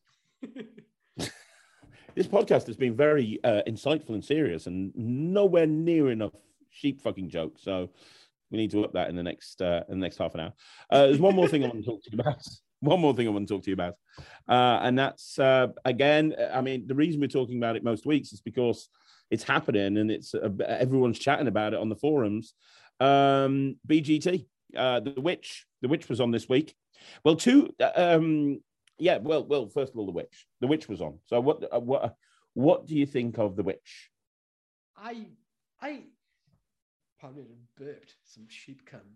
This podcast has been very uh, insightful and serious and nowhere near enough sheep fucking jokes. So we need to up that in the next uh, in the next half an hour. Uh, there's one more thing I want to talk to you about. One more thing I want to talk to you about. Uh, and that's, uh, again, I mean, the reason we're talking about it most weeks is because it's happening and it's uh, everyone's chatting about it on the forums. Um, B G T, uh, The Witch. The Witch was on this week. Well, two... Um, Yeah, well, well. First of all, the witch. The witch was on. So, what, uh, what, what do you think of the witch? I, I, pardon me, burped some sheep cum.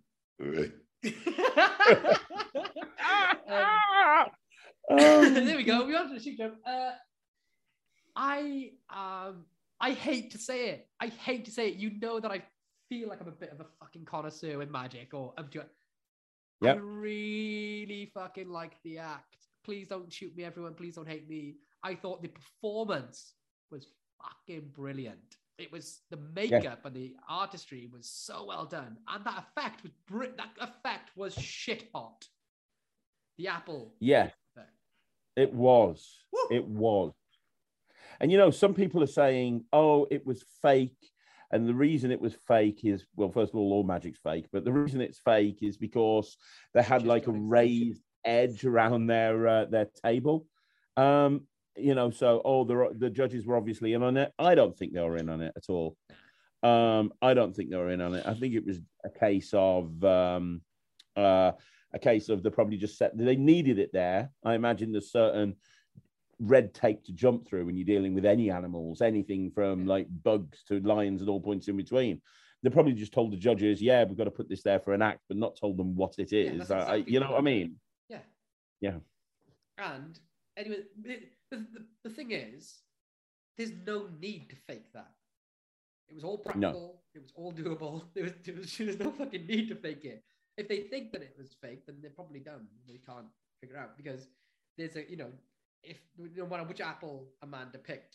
um, there we go. We on to the sheep cum. Uh, I, um, I hate to say it. I hate to say it. You know that I feel like I'm a bit of a fucking connoisseur in magic, or I'm doing. Yep. I really fucking like the act. Please don't shoot me, everyone. Please don't hate me. I thought the performance was fucking brilliant. It was the makeup yeah. and the artistry was so well done, and that effect was br- that effect was shit hot. The apple. Yeah, effect. It was. Woo! It was. And you know, some people are saying, "Oh, it was fake." And the reason it was fake is, well, first of all, all magic's fake. But the reason it's fake is because they had like a raised edge around their uh, their table. Um, you know, so, oh, the, the judges were obviously in on it. I don't think they were in on it at all. Um, I don't think they were in on it. I think it was a case of, um, uh, a case of they probably just set, they needed it there. I imagine there's certain red tape to jump through when you're dealing with any animals, anything from like bugs to lions and all points in between. They probably just told the judges, yeah, we've got to put this there for an act, but not told them what it is. Yeah, exactly I, you know what I mean? Yeah. Yeah. And anyway, the, the, the thing is, there's no need to fake that. It was all practical. No. It was all doable. There was, there was, there was no fucking need to fake it. If they think that it was fake, then they're probably dumb. They can't figure out because there's a, you know, if no matter which apple Amanda picked,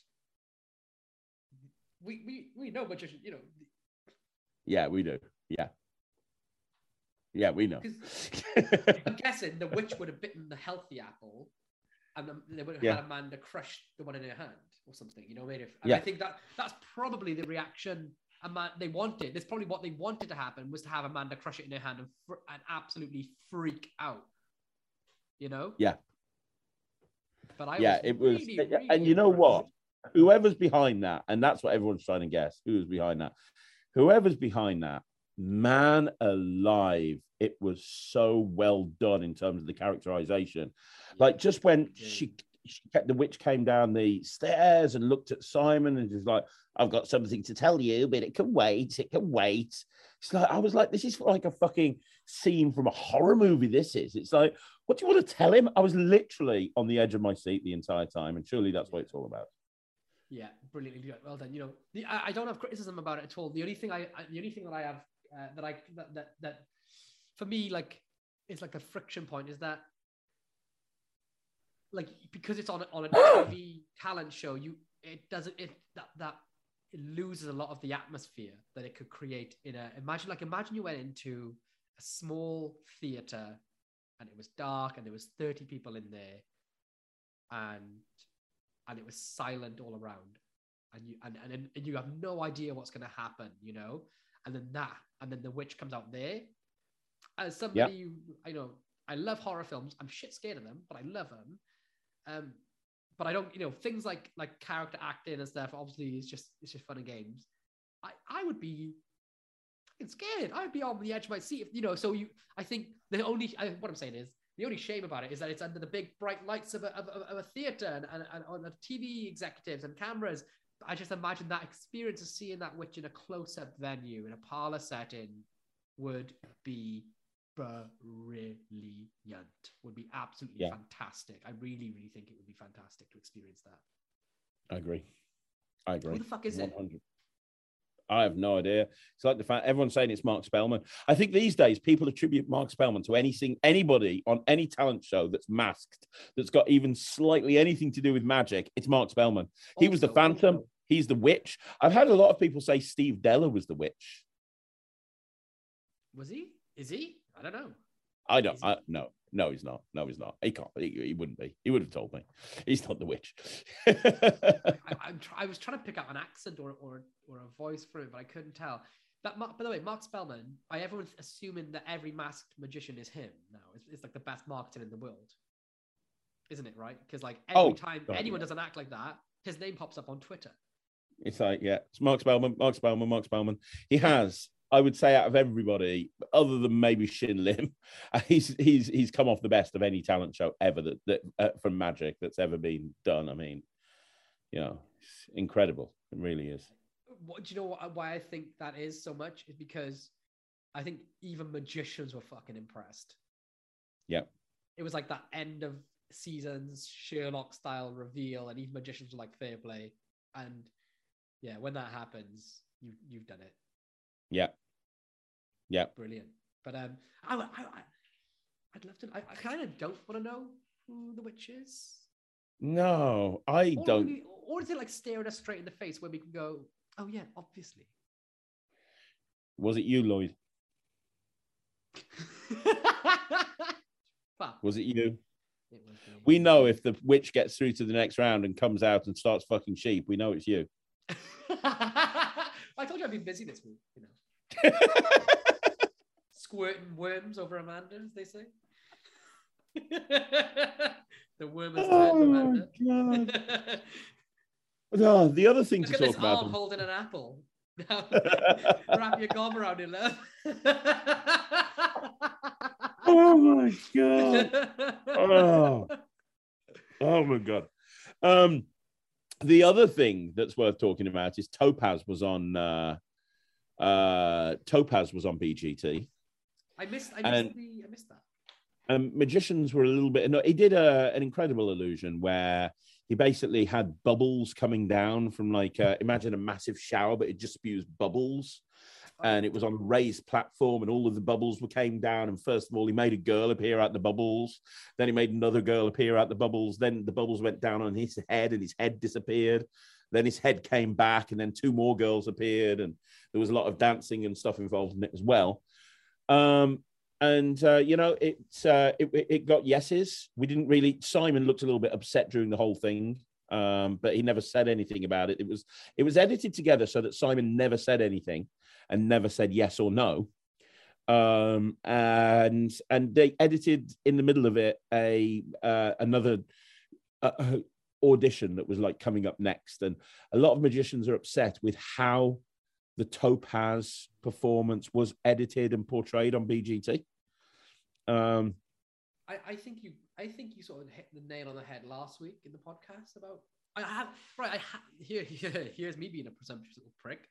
we we we know which, you know. Yeah, we do. Yeah. Yeah, we know. I'm guessing the witch would have bitten the healthy apple, and they would have yeah. had Amanda crush the one in her hand or something. You know what I mean? If, yeah. I think that that's probably the reaction Amanda they wanted. That's probably what they wanted to happen, was to have Amanda crush it in her hand and, fr- and absolutely freak out. You know? Yeah. But I yeah, was it really, was, really and you know what? Whoever's behind that, and that's what everyone's trying to guess. Who's behind that? Whoever's behind that, man alive, it was so well done in terms of the characterization. Yeah. Like just when yeah. she, she the witch came down the stairs and looked at Simon and was like, "I've got something to tell you, but it can wait. It can wait." It's like I was like, "This is like a fucking scene from a horror movie." This is. It's like, what do you want to tell him? I was literally on the edge of my seat the entire time, and surely that's what it's all about. Yeah, brilliantly well done. You know, the, I, I don't have criticism about it at all. The only thing I, I the only thing that I have uh, that I that, that that for me like is like a friction point is that like because it's on on a T V talent show, you it doesn't it that that it loses a lot of the atmosphere that it could create in a imagine like imagine you went into a small theater and it was dark and there was thirty people in there and and it was silent all around, and you and, and and you have no idea what's going to happen, you know, and then that, and then the witch comes out there. As somebody, yep. I know, I love horror films. I'm shit scared of them, but I love them. Um, but I don't, you know, things like like character acting and stuff. Obviously, it's just it's just fun and games. I I would be fucking scared. I would be on the edge of my seat, if, you know. So you, I think the only I, what I'm saying is. The only shame about it is that it's under the big bright lights of a, of, of a theater and, and, and on the T V executives and cameras. I just imagine that experience of seeing that witch in a close-up venue, in a parlor setting, would be brilliant. Would be absolutely yeah. fantastic. I really, really think it would be fantastic to experience that. I agree. I agree. Who the fuck is one hundred. It? I have no idea. It's like the fact everyone's saying it's Mark Spellman. I think these days people attribute Mark Spellman to anything, anybody on any talent show that's masked, that's got even slightly anything to do with magic. It's Mark Spellman. He also, was the Phantom. Also. He's the witch. I've had a lot of people say Steve Della was the witch. Was he? Is he? I don't know. I don't. I, no, no, he's not. No, he's not. He can't. He, he wouldn't be. He would have told me. He's not the witch. I, I, try, I was trying to pick out an accent or or or a voice for him, but I couldn't tell. That, by the way, Mark Spellman. I everyone's assuming that every masked magician is him now. It's, it's like the best marketing in the world, isn't it? Right? Because like every oh, time God, anyone yeah. does an act like that, his name pops up on Twitter. It's like yeah, it's Mark Spellman. Mark Spellman. Mark Spellman. He has. I would say out of everybody, other than maybe Shin Lim, he's he's he's come off the best of any talent show ever that that uh, from Magic that's ever been done. I mean, you know, it's incredible. It really is. What do you know? Why I think that is so much is because I think even magicians were fucking impressed. Yeah, it was like that end of seasons Sherlock style reveal, and even magicians were like fair play. And yeah, when that happens, you you've done it. Yeah. Yeah, brilliant. But um, I, I, I I'd love to. I, I kind of don't want to know who the witch is. No, I or don't. We, or is it like staring us straight in the face where we can go, "Oh yeah, obviously." Was it you, Lloyd? Was it you? It was me. We know if the witch gets through to the next round and comes out and starts fucking sheep, we know it's you. I told you I'd be busy this week, you know. Squirting worms over Amanda, as they say. The worm is oh Amanda. God. No, the other thing Look to at talk this about. arm holding an apple. Now, wrap your gob around it, love. Oh my God. Oh. Oh my God. Um, the other thing that's worth talking about is Topaz was on uh, uh, Topaz was on B G T. I missed. I missed and, the. I missed that. Um, magicians were a little bit. No, he did a, an incredible illusion where he basically had bubbles coming down from like uh, imagine a massive shower, but it just spews bubbles. And it was on a raised platform, and all of the bubbles were came down. And first of all, he made a girl appear out the bubbles. Then he made another girl appear out the bubbles. Then the bubbles went down on his head, and his head disappeared. Then his head came back, and then two more girls appeared, and there was a lot of dancing and stuff involved in it as well. Um, and uh, you know, it, uh, it it got yeses. We didn't really. Simon looked a little bit upset during the whole thing. Um, but he never said anything about it. It was it was edited together so that Simon never said anything and never said yes or no. Um, and and they edited in the middle of it a uh, another uh, audition that was like coming up next. And a lot of magicians are upset with how the Topaz performance was edited and portrayed on B G T. Um, I, I think you I think you sort of hit the nail on the head last week in the podcast about I have right I have here, here here's me being a presumptuous little prick.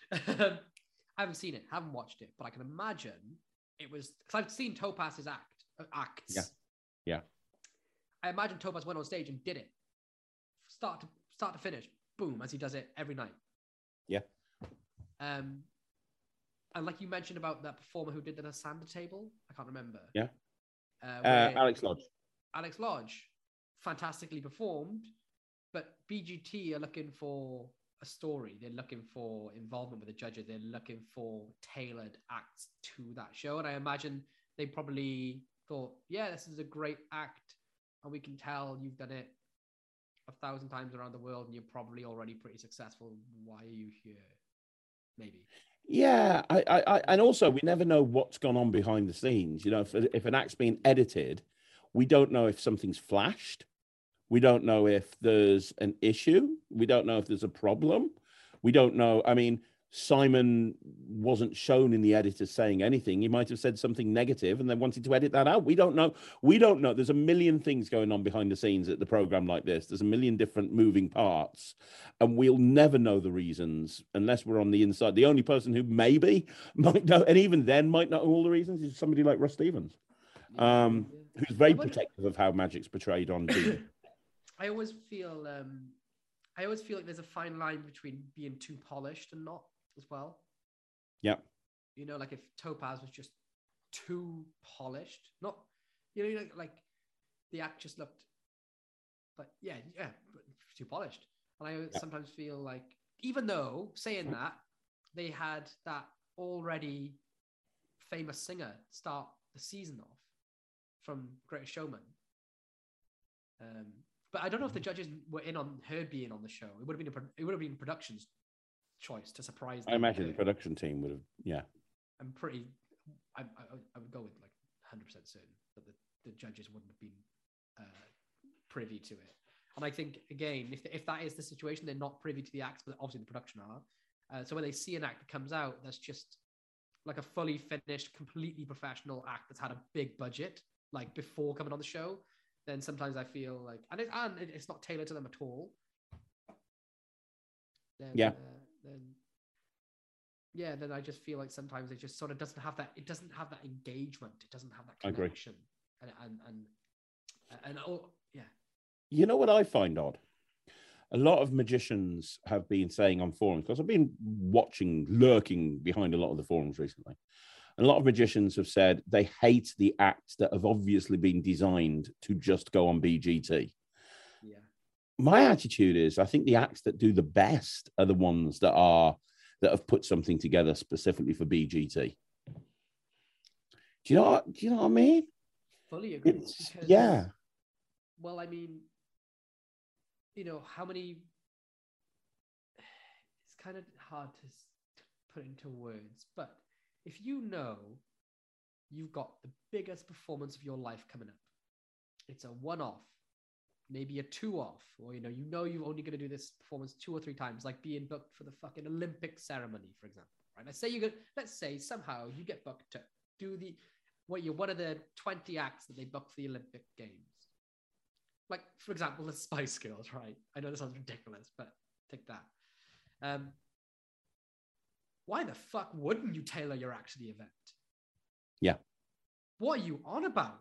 I haven't seen it, haven't watched it, but I can imagine it was because I've seen Topaz's act uh, acts. Yeah, yeah. I imagine Topaz went on stage and did it, start to start to finish, boom, as he does it every night. Yeah. Um, and like you mentioned about that performer who did the Sanda table, I can't remember. Yeah. Uh, uh, Alex Lodge. Alex Lodge, fantastically performed, but B G T are looking for a story. They're looking for involvement with the judges. They're looking for tailored acts to that show. And I imagine they probably thought, yeah, this is a great act. And we can tell you've done it a thousand times around the world and you're probably already pretty successful. Why are you here? Maybe. Yeah. I, I, I and also we never know what's gone on behind the scenes. You know, if, if an act's been edited, we don't know if something's flashed. We don't know if there's an issue. We don't know if there's a problem. We don't know. I mean, Simon wasn't shown in the editor saying anything. He might have said something negative and they wanted to edit that out. We don't know. We don't know. There's a million things going on behind the scenes at the program like this. There's a million different moving parts, and we'll never know the reasons unless we're on the inside. The only person who maybe might know, and even then might know all the reasons, is somebody like Russ Stevens, um, who's very protective of how magic's portrayed on T V. I always feel um, I always feel like there's a fine line between being too polished and not as well. Yeah. You know, like if Topaz was just too polished, not, you know, like, like the act just looked, but yeah, yeah, too polished. And I yeah. sometimes feel like, even though saying that, they had that already famous singer start the season off from Greatest Showman. Um, But I don't know if the judges were in on her being on the show. It would have been a, it would have been production's choice to surprise them. I imagine the production team would have, yeah. I'm pretty, I, I, I would go with like one hundred percent certain that the, the judges wouldn't have been uh, privy to it. And I think, again, if if that is the situation, they're not privy to the acts, but obviously the production are. Uh, so when they see an act that comes out that's just like a fully finished, completely professional act that's had a big budget, like before coming on the show, then sometimes I feel like, and, it, and it's not tailored to them at all. Then, yeah. Uh, then, yeah, then I just feel like sometimes it just sort of doesn't have that. It doesn't have that engagement. It doesn't have that connection. I agree. And and and, and oh, yeah. You know what I find odd? A lot of magicians have been saying on forums, because I've been watching, lurking behind a lot of the forums recently. A lot of magicians have said they hate the acts that have obviously been designed to just go on B G T. Yeah. My attitude is, I think the acts that do the best are the ones that are that have put something together specifically for B G T. Do you know? What, do you know what I mean? Fully agree. It's, yeah. Well, I mean, you know, how many? It's kind of hard to, to put into words, but if you know you've got the biggest performance of your life coming up, it's a one-off, maybe a two-off, or, you know, you know you're only going to do this performance two or three times, like being booked for the fucking Olympic ceremony, for example, right? Let's say you get, let's say somehow you get booked to do the, what you're one of the twenty acts that they book for the Olympic Games. Like, for example, the Spice Girls, right? I know this sounds ridiculous, but take that. Um, why the fuck wouldn't you tailor your act to the event? Yeah. What are you on about?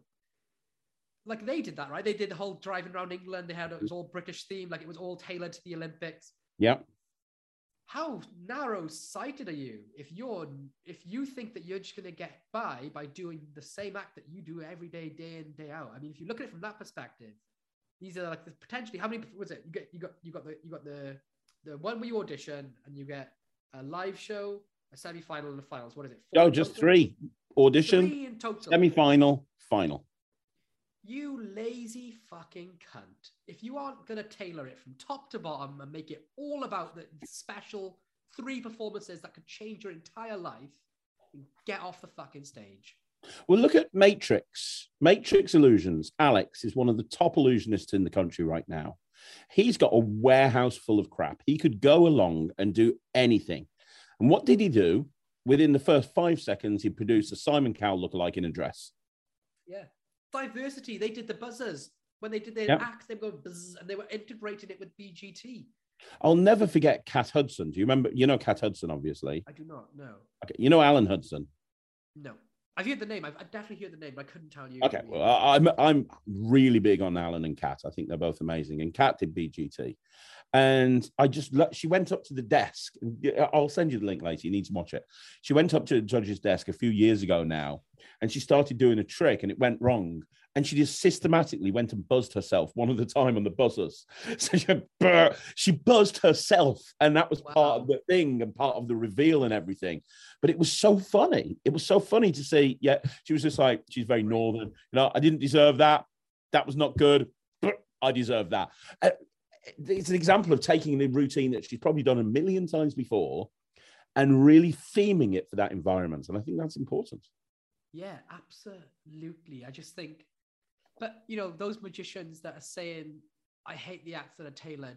Like, they did that, right? They did the whole driving around England. They had, it was all British themed. Like, it was all tailored to the Olympics. Yeah. How narrow-sighted are you if you're if you think that you're just going to get by by doing the same act that you do every day, day in, day out? I mean, if you look at it from that perspective, these are like the potentially how many was it? You get you got you got the you got the the one where you audition and you get a live show, a semi-final, and a finals. What is it? No, just total? three. Audition, Three in total. semi-final, final. You lazy fucking cunt. If you aren't going to tailor it from top to bottom and make it all about the special three performances that could change your entire life, get off the fucking stage. Well, look at Matrix. Matrix Illusions. Alex is one of the top illusionists in the country right now. He's got a warehouse full of crap. He could go along and do anything. And what did he do? Within the first five seconds, he produced a Simon Cowell lookalike in a dress. Yeah. Diversity. They did the buzzers. When they did their Yep. acts, they were going buzz, and they were integrating it with B G T. I'll never forget Kat Hudson. Do you remember? You know Kat Hudson, obviously. I do not know. Okay. You know Alan Hudson? No. I've heard the name. I've, I definitely heard the name, but I couldn't tell you. Okay. Well, I- I'm, I'm really big on Alan and Kat. I think they're both amazing. And Kat did B G T. And I just, she went up to the desk. I'll send you the link later. You need to watch it. She went up to the judge's desk a few years ago now, and she started doing a trick and it went wrong. And she just systematically went and buzzed herself one at a time on the buzzers. So she, went, she buzzed herself. And that was Wow. part of the thing and part of the reveal and everything. But it was so funny. It was so funny to see. Yeah, she was just like, she's very northern. You know, I didn't deserve that. That was not good. I deserve that. Uh, It's an example of taking a routine that she's probably done a million times before and really theming it for that environment. And I think that's important. Yeah, absolutely. I just think, but you know, those magicians that are saying, I hate the acts that are tailored.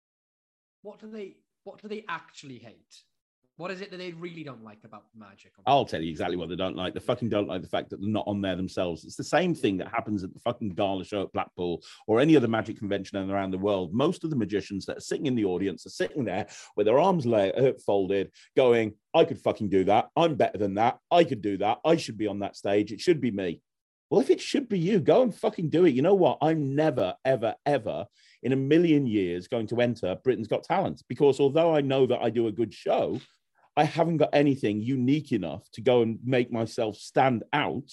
What do they, what do they actually hate? What is it that they really don't like about magic? I'll tell you exactly what they don't like. They fucking don't like the fact that they're not on there themselves. It's the same thing that happens at the fucking gala show at Blackpool or any other magic convention around the world. Most of the magicians that are sitting in the audience are sitting there with their arms lay, uh, folded, going, I could fucking do that. I'm better than that. I could do that. I should be on that stage. It should be me. Well, if it should be you, go and fucking do it. You know what? I'm never, ever, ever in a million years going to enter Britain's Got Talent, because although I know that I do a good show, I haven't got anything unique enough to go and make myself stand out.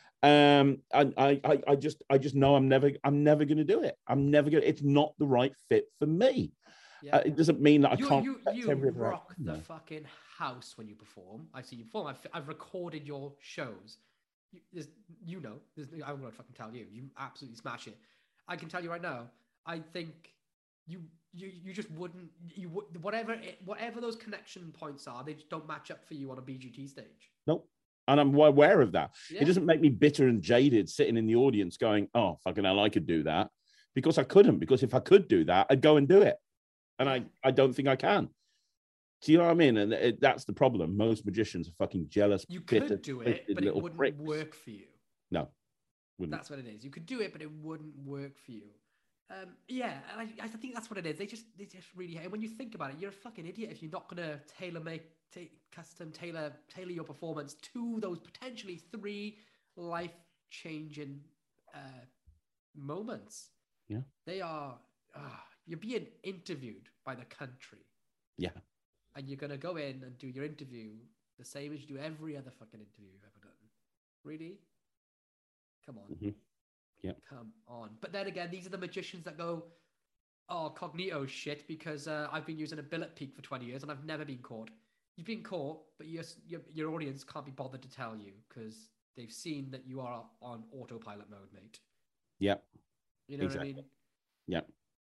Um, and I, I, I just, I just know I'm never, I'm never going to do it. I'm never going to, it's not the right fit for me. Yeah. Uh, it doesn't mean that I you, can't. You, you every rock no. the fucking house when you perform. I've seen you perform. I've, I've recorded your shows. You, there's, you know, there's, I'm going to fucking tell you. You absolutely smash it. I can tell you right now. I think you, you, you just wouldn't. You would whatever, it, whatever those connection points are. They just don't match up for you on a B G T stage. Nope. And I'm aware of that. Yeah. It doesn't make me bitter and jaded sitting in the audience going, oh, fucking hell, I could do that. Because I couldn't. Because if I could do that, I'd go and do it. And I, I don't think I can. Do you know what I mean? And it, that's the problem. Most magicians are fucking jealous. You bitter, could do it, but it wouldn't pricks. work for you. No. Wouldn't. That's what it is. You could do it, but it wouldn't work for you. Um, yeah, and I, I think that's what it is. They just, they just really hate. And when you think about it, you're a fucking idiot if you're not gonna tailor make, ta- custom tailor, tailor your performance to those potentially three life changing uh, moments. Yeah, they are. Uh, you're being interviewed by the country. Yeah, and you're gonna go in and do your interview the same as you do every other fucking interview you've ever done. Really? Come on. Mm-hmm. Yeah. Come on. But then again, these are the magicians that go, oh, cognito shit, because uh, I've been using a billet peak for twenty years and I've never been caught. You've been caught, but your, your, your audience can't be bothered to tell you because they've seen that you are on autopilot mode, mate. Yep. You know exactly. what I mean? Yeah.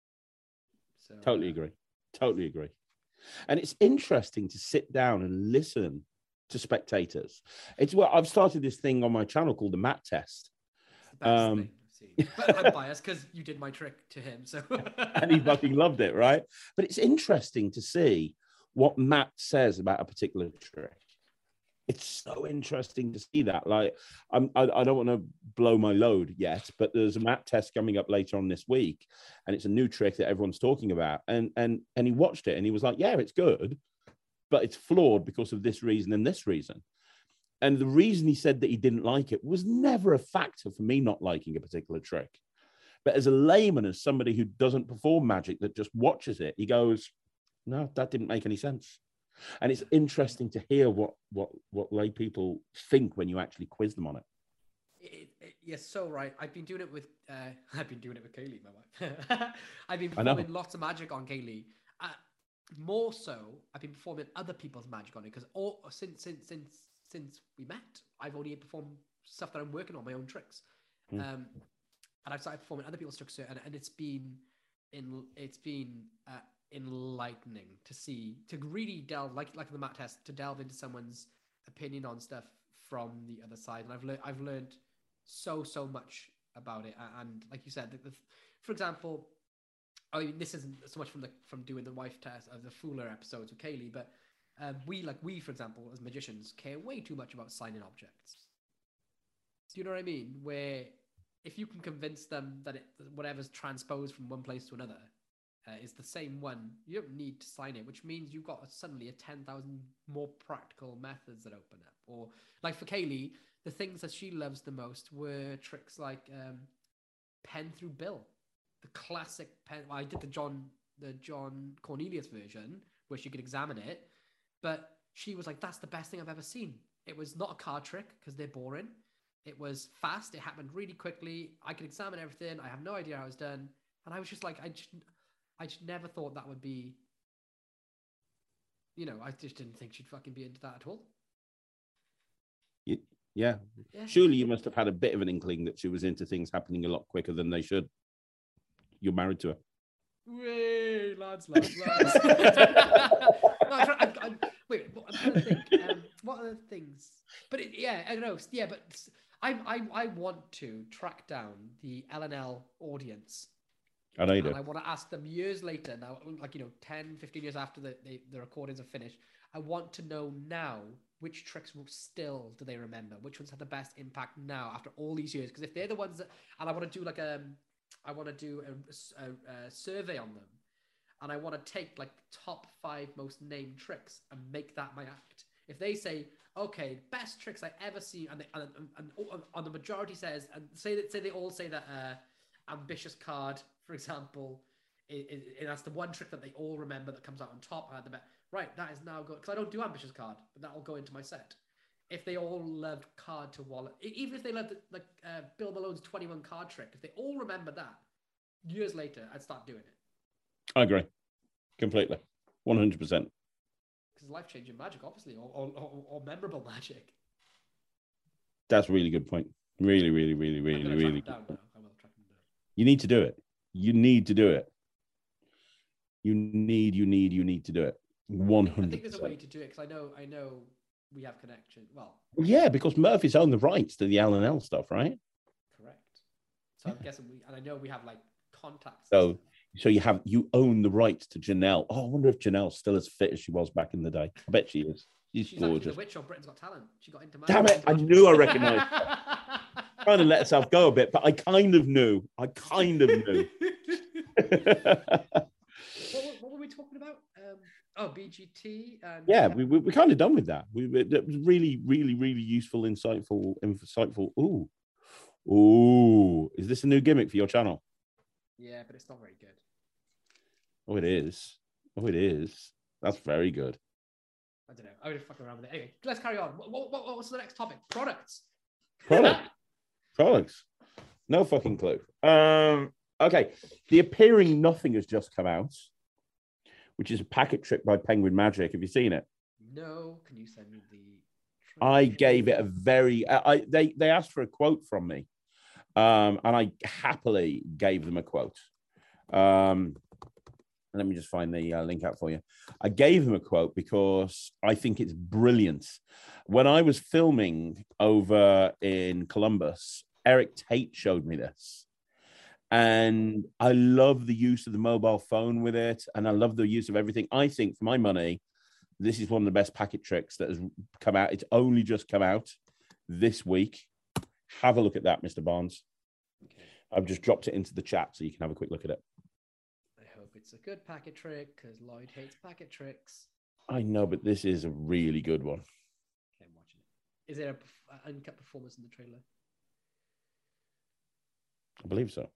So, totally agree. Totally agree. And it's interesting to sit down and listen to spectators. It's what I've started this thing on my channel called the Matt Test. It's the best Um, thing. But I'm biased because you did my trick to him, so and he fucking loved it, right? But it's interesting to see what Matt says about a particular trick. it's so interesting to see that. Like, I'm, I, I don't want to blow my load yet, but there's a map test coming up later on this week, and it's a new trick that everyone's talking about. And and and he watched it, and he was like, "Yeah, it's good, but it's flawed because of this reason and this reason." And the reason he said that he didn't like it was never a factor for me not liking a particular trick. But as a layman, as somebody who doesn't perform magic, that just watches it, he goes, "No, that didn't make any sense." And it's interesting to hear what what what lay people think when you actually quiz them on it. It, it, you're so right. I've been doing it with uh, I've been doing it with Kaylee, my wife. I've been performing lots of magic on Kaylee. Uh, more so, I've been performing other people's magic on it because all since since since since we met, I've only performed stuff that I'm working on, my own tricks, mm. um, and I've started performing other people's tricks, and, and it's been in it's been. Uh, enlightening to see, to really delve, like like the mat test, to delve into someone's opinion on stuff from the other side. And I've learned I've learned so so much about it. And like you said, the, the, for example, I mean, this isn't so much from the from doing the wife test of the Fooler episodes with Kaylee, but um, we like we for example as magicians care way too much about signing objects. Do you know what I mean? Where if you can convince them that it whatever's transposed from one place to another Uh, is the same one, you don't need to sign it, which means you've got a, suddenly a ten thousand more practical methods that open up. Or like for Kaylee, the things that she loves the most were tricks like um, pen through bill, the classic pen. Well, I did the John the John Cornelius version where she could examine it, but she was like, "That's the best thing I've ever seen." It was not a card trick because they're boring. It was fast. It happened really quickly. I could examine everything. I have no idea how it was done, and I was just like, I just. I just never thought that would be, you know, I just didn't think she'd fucking be into that at all. Yeah. yeah. yeah. Surely you must have had a bit of an inkling that she was into things happening a lot quicker than they should. You're married to her. Way, lads, lads, lads. no, I'm trying, I'm, I'm, wait, I'm trying to think. Um, what other things? But it, yeah, I don't know. Yeah, but I, I, I want to track down the L N L audience. I know you do. And I want to ask them years later now, like, you know, ten, fifteen years after the, the, the recordings are finished. I want to know now which tricks still do they remember? Which ones had the best impact now after all these years? Because if they're the ones that, and I want to do like a, I want to do a, a, a survey on them. And I want to take like top five most named tricks and make that my act. If they say, okay, best tricks I ever seen, and, they, and, and, and, and the majority says, and say that, say they all say that, uh, ambitious card, for example, it, it, it, that's the one trick that they all remember that comes out on top. I had the bet. Right, that is now good because I don't do ambitious card, but that will go into my set. If they all loved card to wallet, even if they loved like uh, Bill Malone's twenty-one card trick, if they all remember that, years later, I'd start doing it. I agree, completely, one hundred percent. Because life changing magic, obviously, or, or, or, or memorable magic. That's a really good point. Really, really, really, really, I'm really. Track them down now. I will track them down. You need to do it. You need to do it. You need, you need, you need to do it. one hundred percent. I think there's a way to do it because I know, I know we have connection. Well, yeah, because Murphy's owned the rights to the L N L stuff, right? Correct. So I'm guessing we, and I know we have like contacts. So, so you have, you own the rights to Janelle. Oh, I wonder if Janelle's still as fit as she was back in the day. I bet she is. She's, She's gorgeous. She's the witch on Britain's Got Talent. She got into. Damn it! I knew I recognised. Trying to let herself go a bit, but I kind of knew. I kind of knew. what, what were we talking about? Um, oh, B G T. And, yeah, we, we we're kind of done with that. We it was really, really, really useful, insightful, insightful. Ooh, ooh, is this a new gimmick for your channel? Yeah, but it's not very good. Oh, it is. Oh, it is. That's very good. I don't know. I would fuck around with it. Anyway, let's carry on. What, what, what, what's the next topic? Products. Product. Products. No fucking clue. Um, okay. The Appearing Nothing has just come out, which is a packet trick by Penguin Magic. Have you seen it? No. Can you send me the... I gave it a very... I, I They, they asked for a quote from me, um, and I happily gave them a quote. Um, let me just find the uh, link out for you. I gave them a quote because I think it's brilliant. When I was filming over in Columbus, Eric Tate showed me this. And I love the use of the mobile phone with it. And I love the use of everything. I think, for my money, This is one of the best packet tricks that has come out. It's only just come out this week. Have a look at that, Mister Barnes. Okay. I've just dropped it into the chat so you can have a quick look at it. I hope it's a good packet trick because Lloyd hates packet tricks. I know, but this is a really good one. Okay, I'm watching it. Is there an uncut performance in the trailer? I believe so.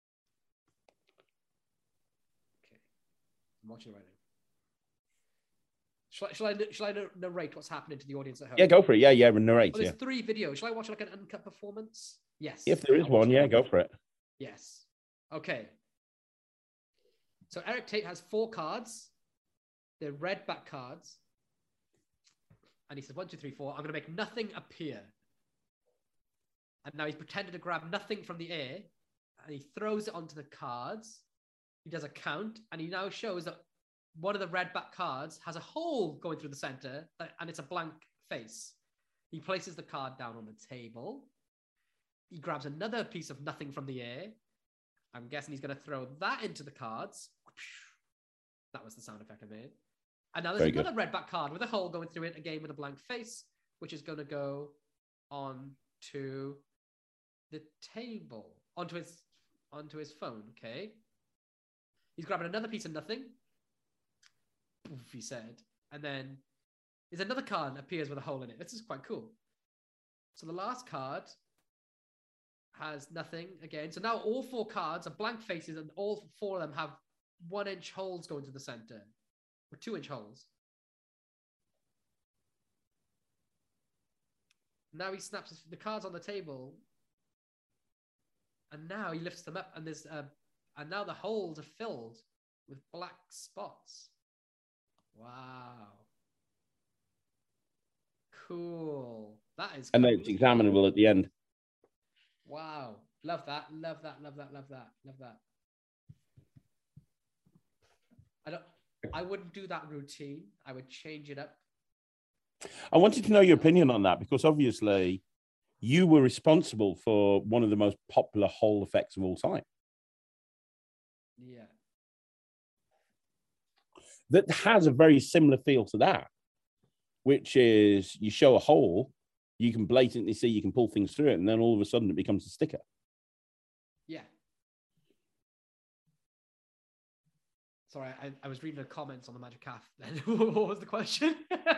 Okay. I'm watching it right now. Shall I, shall, I, shall I narrate what's happening to the audience at home? Yeah, go for it. Yeah, yeah, narrate. Oh, there's yeah. three videos. Shall I watch like an uncut performance? Yes. If there is one, yeah, go for it. Yes. Okay. So Eric Tate has four cards. They're red back cards. And he says, one, two, three, four. I'm going to make nothing appear. And now he's pretended to grab nothing from the air. And he throws it onto the cards. He does a count. And he now shows that one of the red back cards has a hole going through the center. And it's a blank face. He places the card down on the table. He grabs another piece of nothing from the air. I'm guessing he's going to throw that into the cards. That was the sound effect I made. And now there's Very another good. red back card with a hole going through it, again with a blank face, which is going to go on to the table, onto his onto his phone. Okay. He's grabbing another piece of nothing. Oof, he said, and then there's another card that appears with a hole in it. This is quite cool. So the last card has nothing again. So now all four cards are blank faces, and all four of them have one inch holes going to the center, or two inch holes. Now he snaps his, the cards on the table, and now he lifts them up, and there's uh, and now the holes are filled with black spots. Wow. Cool. That is And cool. then it's examinable at the end. Wow. Love that. Love that. Love that. Love that. Love that. I don't I wouldn't do that routine. I would change it up. I wanted to know your opinion on that because obviously you were responsible for one of the most popular hole effects of all time. Yeah. That has a very similar feel to that, which is you show a hole, you can blatantly see, you can pull things through it, and then all of a sudden it becomes a sticker. Yeah. Sorry, I, I was reading the comments on the Magic Calf then. What was the question?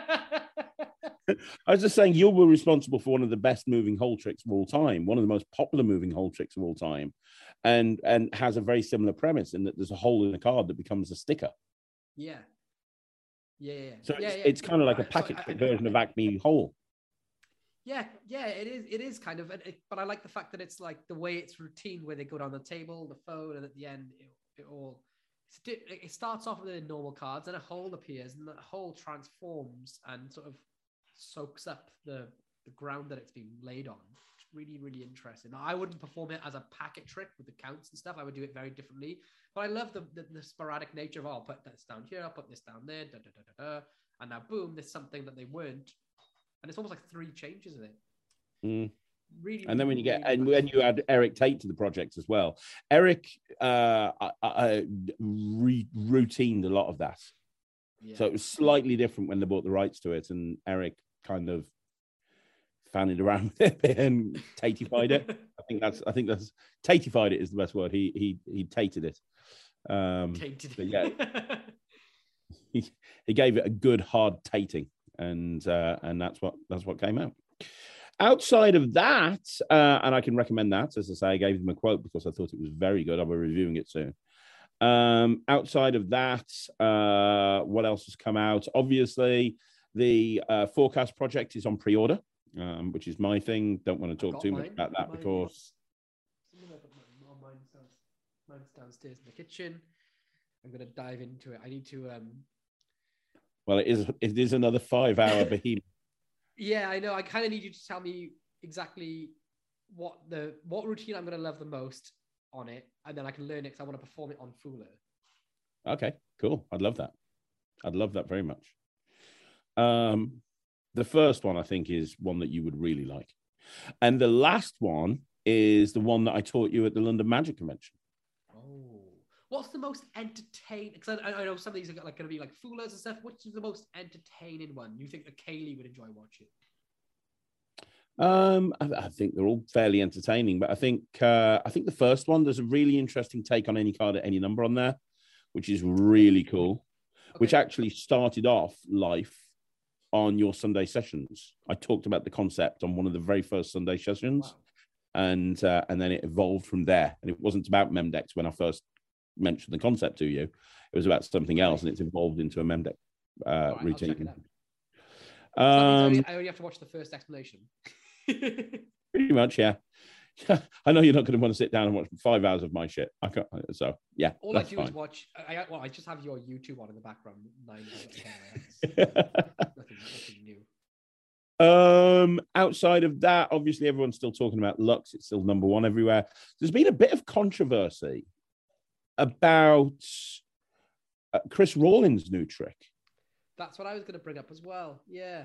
I was just saying you were responsible for one of the best moving hole tricks of all time, one of the most popular moving hole tricks of all time, and and has a very similar premise in that there's a hole in a card that becomes a sticker. Yeah. Yeah, yeah. So yeah, it's, yeah. it's kind of like a Right, packet sorry, trick I- I- version of Acme Hole. Yeah, yeah, it is. It is kind of, it, but I like the fact that it's like the way it's routine, where they go down the table, the phone, and at the end, it, it all. It's, it starts off with the normal cards, and a hole appears, and that hole transforms and sort of soaks up the the ground that it's being laid on. It's really, really interesting. Now, I wouldn't perform it as a packet trick with the counts and stuff. I would do it very differently. But I love the the, the sporadic nature of, oh, I'll put this down here, I'll put this down there, da da da da da, and now boom, there's something that they weren't. And it's almost like three changes of it. Mm. Really, And then when you get, really and nice. when you add Eric Tate to the project as well, Eric uh, uh, uh, re- routined a lot of that. Yeah. So it was slightly different when they bought the rights to it, and Eric kind of fannied around with it and Tateified it. I think that's, I think that's Tateified it is the best word. He he he tated it. Um, Tainted. but yeah, he, he gave it a good hard tating, and uh, and that's what that's what came out. Outside of that, uh, and I can recommend that, as I say, I gave them a quote because I thought it was very good. I'll be reviewing it soon. Um, outside of that, uh, what else has come out? Obviously, the uh, Forecast project is on pre-order, um, which is my thing. Don't want to talk got too much mine. about that Mine because is- Something about my- oh, mine's down- mine's downstairs in the kitchen. I'm gonna dive into it. I need to. Um, well, it is it is another five-hour behemoth. yeah, I know. I kind of need you to tell me exactly what the what routine I'm gonna love the most on it, and then I can learn it because I want to perform it on Fula. Okay, cool. I'd love that. I'd love that very much. Um, the first one I think is one that you would really like, and the last one is the one that I taught you at the London Magic Convention. Oh, What's the most entertaining? Because I, I know some of these are like going to be like foolers and stuff. What's the most entertaining one you think that Kaylee would enjoy watching? Um, I, I think they're all fairly entertaining, but I think uh, I think the first one, there's a really interesting take on any card at any number on there, which is really cool. Okay. Which actually started off life on your Sunday sessions. I talked about the concept on one of the very first Sunday sessions, wow. and uh, and then it evolved from there. And it wasn't about Memdex when I first mentioned the concept to you. It was about something else, and it's evolved into a Memdex uh, right, routine. Um, so I, only, I only have to watch the first explanation. Pretty much, yeah. I know you're not going to want to sit down and watch five hours of my shit. I can't, so yeah. All I do fine. is watch. I, well, I just have your YouTube on in the background. Nine nothing, nothing new. Um, outside of that, obviously everyone's still talking about Lux. It's still number one everywhere. There's been a bit of controversy about uh, Chris Rawlins' new trick. That's what I was going to bring up as well. Yeah.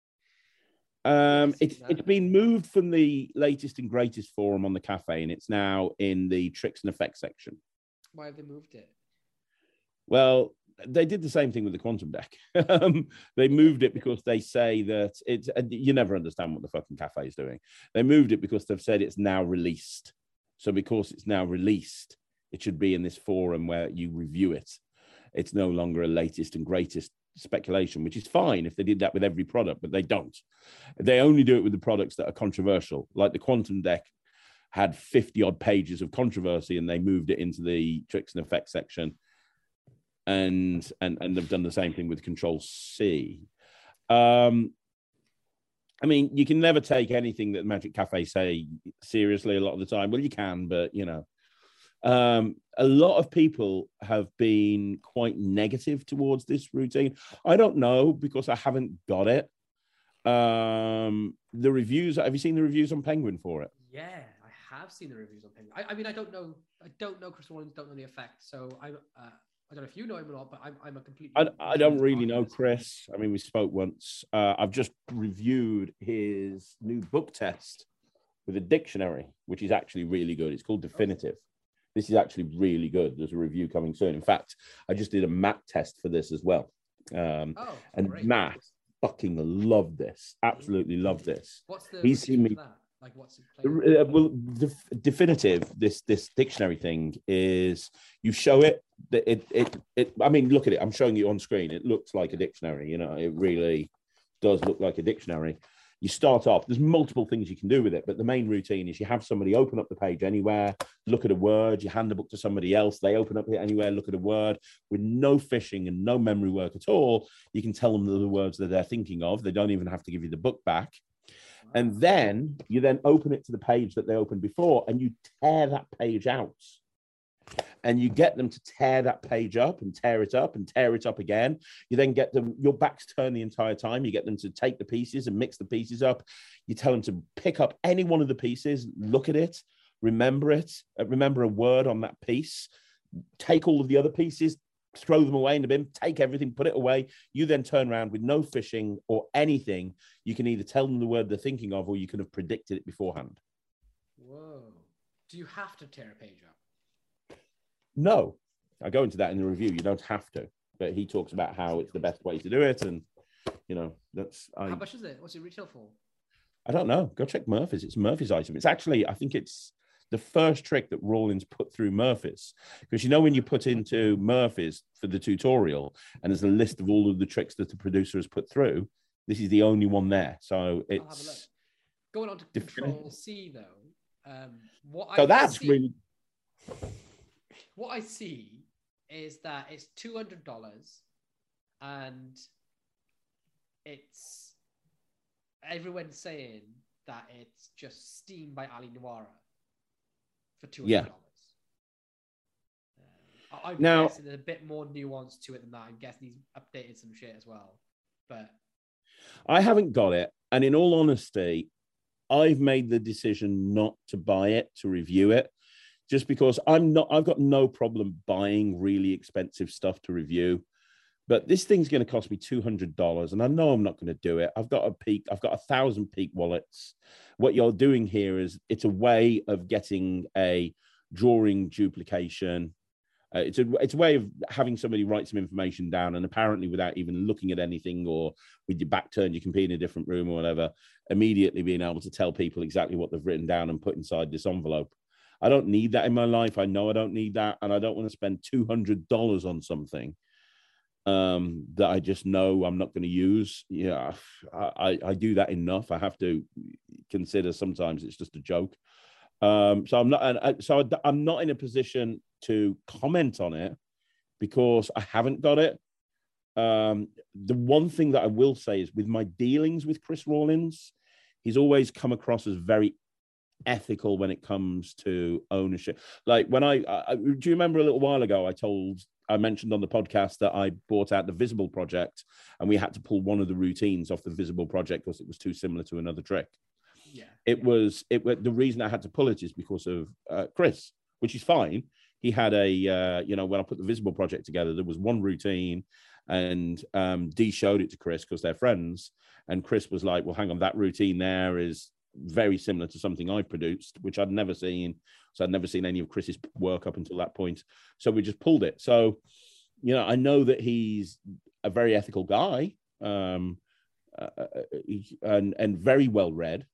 Um, it's it's been moved from the latest and greatest forum on the cafe, and it's now in the tricks and effects section. Why have they moved it? Well, they did the same thing with the quantum deck. um, they moved it because they say that it's. You never understand what the fucking cafe is doing. They moved it because they've said it's now released. So because it's now released, it should be in this forum where you review it. It's no longer a latest and greatest speculation, which is fine if they did that with every product, but they don't. They only do it with the products that are controversial. Like the quantum deck had fifty odd pages of controversy, and they moved it into the tricks and effects section. And and and they've done the same thing with Control C. Um, I mean, you can never take anything that Magic Cafe say seriously a lot of the time. Well, you can, but you know. Um, a lot of people have been quite negative towards this routine. I don't know because I haven't got it. Um, the reviews, have you seen the reviews on Penguin for it? Yeah, I have seen the reviews on Penguin. I, I mean, I don't know, I don't know Chris Rawlins, don't know the effect. So I, uh, I don't know if you know him or not, but I'm, I'm a complete. I, I don't really know Chris. I mean, we spoke once. Uh, I've just reviewed his new book test with a dictionary, which is actually really good. It's called Definitive. This is actually really good. There's a review coming soon. In fact, I just did a Matt test for this as well. Um, oh, and great. Matt fucking loved this. Absolutely loved this. What's the He's seen me. That? Like, what's it uh, well, def- definitive. This this dictionary thing is you show it. It it it. I mean, look at it. I'm showing you on screen. It looks like a dictionary. You know, it really does look like a dictionary. You start off, there's multiple things you can do with it, but the main routine is you have somebody open up the page anywhere, look at a word, you hand the book to somebody else, they open up it anywhere, look at a word with no fishing and no memory work at all. You can tell them the words that they're thinking of. They don't even have to give you the book back. And then you then open it to the page that they opened before, and you tear that page out. And you get them to tear that page up and tear it up and tear it up again. You then get them, your back's turned the entire time. You get them to take the pieces and mix the pieces up. You tell them to pick up any one of the pieces, look at it, remember it, uh, remember a word on that piece, take all of the other pieces, throw them away in the bin, take everything, put it away. You then turn around with no fishing or anything. You can either tell them the word they're thinking of, or you can have predicted it beforehand. Whoa. Do you have to tear a page up? No, I go into that in the review. You don't have to, but he talks about how it's the best way to do it, and you know that's. I, how much is it? What's it retail for? I don't know. Go check Murphy's. It's Murphy's item. It's actually, I think it's the first trick that Rawlins put through Murphy's, because you know when you put into Murphy's for the tutorial, and there's a list of all of the tricks that the producer has put through. This is the only one there, so it's going on to Control C though. Um, what so I that's see... really. What I see is that it's two hundred dollars and it's everyone's saying that it's just Steam by Ali Nwara for two hundred dollars. Yeah. Um, I'm now, guessing there's a bit more nuance to it than that. I'm guessing he's updated some shit as well. But I haven't got it. And in all honesty, I've made the decision not to buy it, to review it. Just because I'm not, I've got no problem buying really expensive stuff to review, but this thing's going to cost me two hundred dollars, and I know I'm not going to do it. I've got a peak, I've got a thousand peak wallets. What you're doing here is it's a way of getting a drawing duplication, Uh, it's a it's a way of having somebody write some information down, and apparently without even looking at anything or with your back turned, you can be in a different room or whatever, immediately being able to tell people exactly what they've written down and put inside this envelope. I don't need that in my life. I know I don't need that, and I don't want to spend two hundred dollars on something um, that I just know I'm not going to use. Yeah, I, I do that enough. I have to consider sometimes it's just a joke. Um, so I'm not, and so I'm not in a position to comment on it because I haven't got it. Um, the one thing that I will say is with my dealings with Chris Rawlins, he's always come across as very ethical when it comes to ownership. Like when I, I do you remember a little while ago, I told, I mentioned on the podcast that I bought out the Visible project and we had to pull one of the routines off the Visible project because it was too similar to another trick. Yeah, it yeah. was it. The reason I had to pull it is because of uh, Chris, which is fine. He had a, uh, you know, when I put the Visible project together, there was one routine, and um, Dee showed it to Chris because they're friends, and Chris was like, "Well, hang on, that routine there is very similar to something I produced, which I'd never seen. So I'd never seen any of Chris's work up until that point. So we just pulled it. So, you know, I know that he's a very ethical guy, um, uh, and and very well read.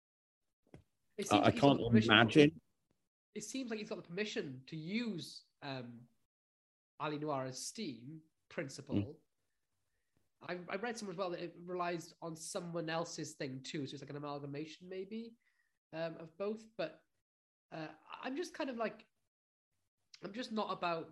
It seems I like he's got can't the permission- imagine. It seems like he's got the permission to use um, Ali Noir's Steam principle. Mm. I, I read somewhere as well that it relies on someone else's thing too, so it's like an amalgamation maybe um, of both. But uh, I'm just kind of like, I'm just not about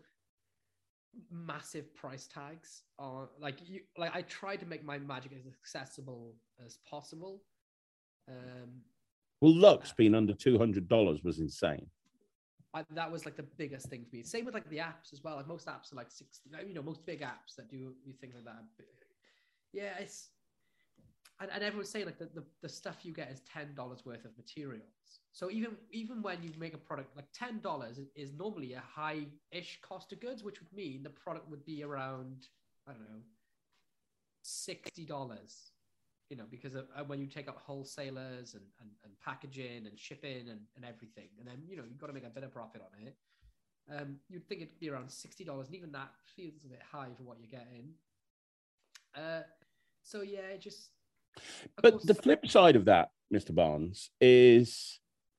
massive price tags on like you. Like I try to make my magic as accessible as possible. Um, Well, Lux being under two hundred dollars was insane. I, that was like the biggest thing for me. Same with like the apps as well. Like most apps are like sixty, you know, most big apps that do things like that. Yeah, it's and, and everyone's saying like the, the, the stuff you get is ten dollars worth of materials. So even even when you make a product, like ten dollars is, is normally a high-ish cost of goods, which would mean the product would be around, I don't know, sixty dollars. You know, because of, uh, when you take out wholesalers and, and, and packaging and shipping and, and everything, and then, you know, you've got to make a bit of profit on it. Um, you'd think it'd be around sixty dollars, and even that feels a bit high for what you're getting. Uh, so, yeah, it just... But course, the flip side of that, Mister Barnes, is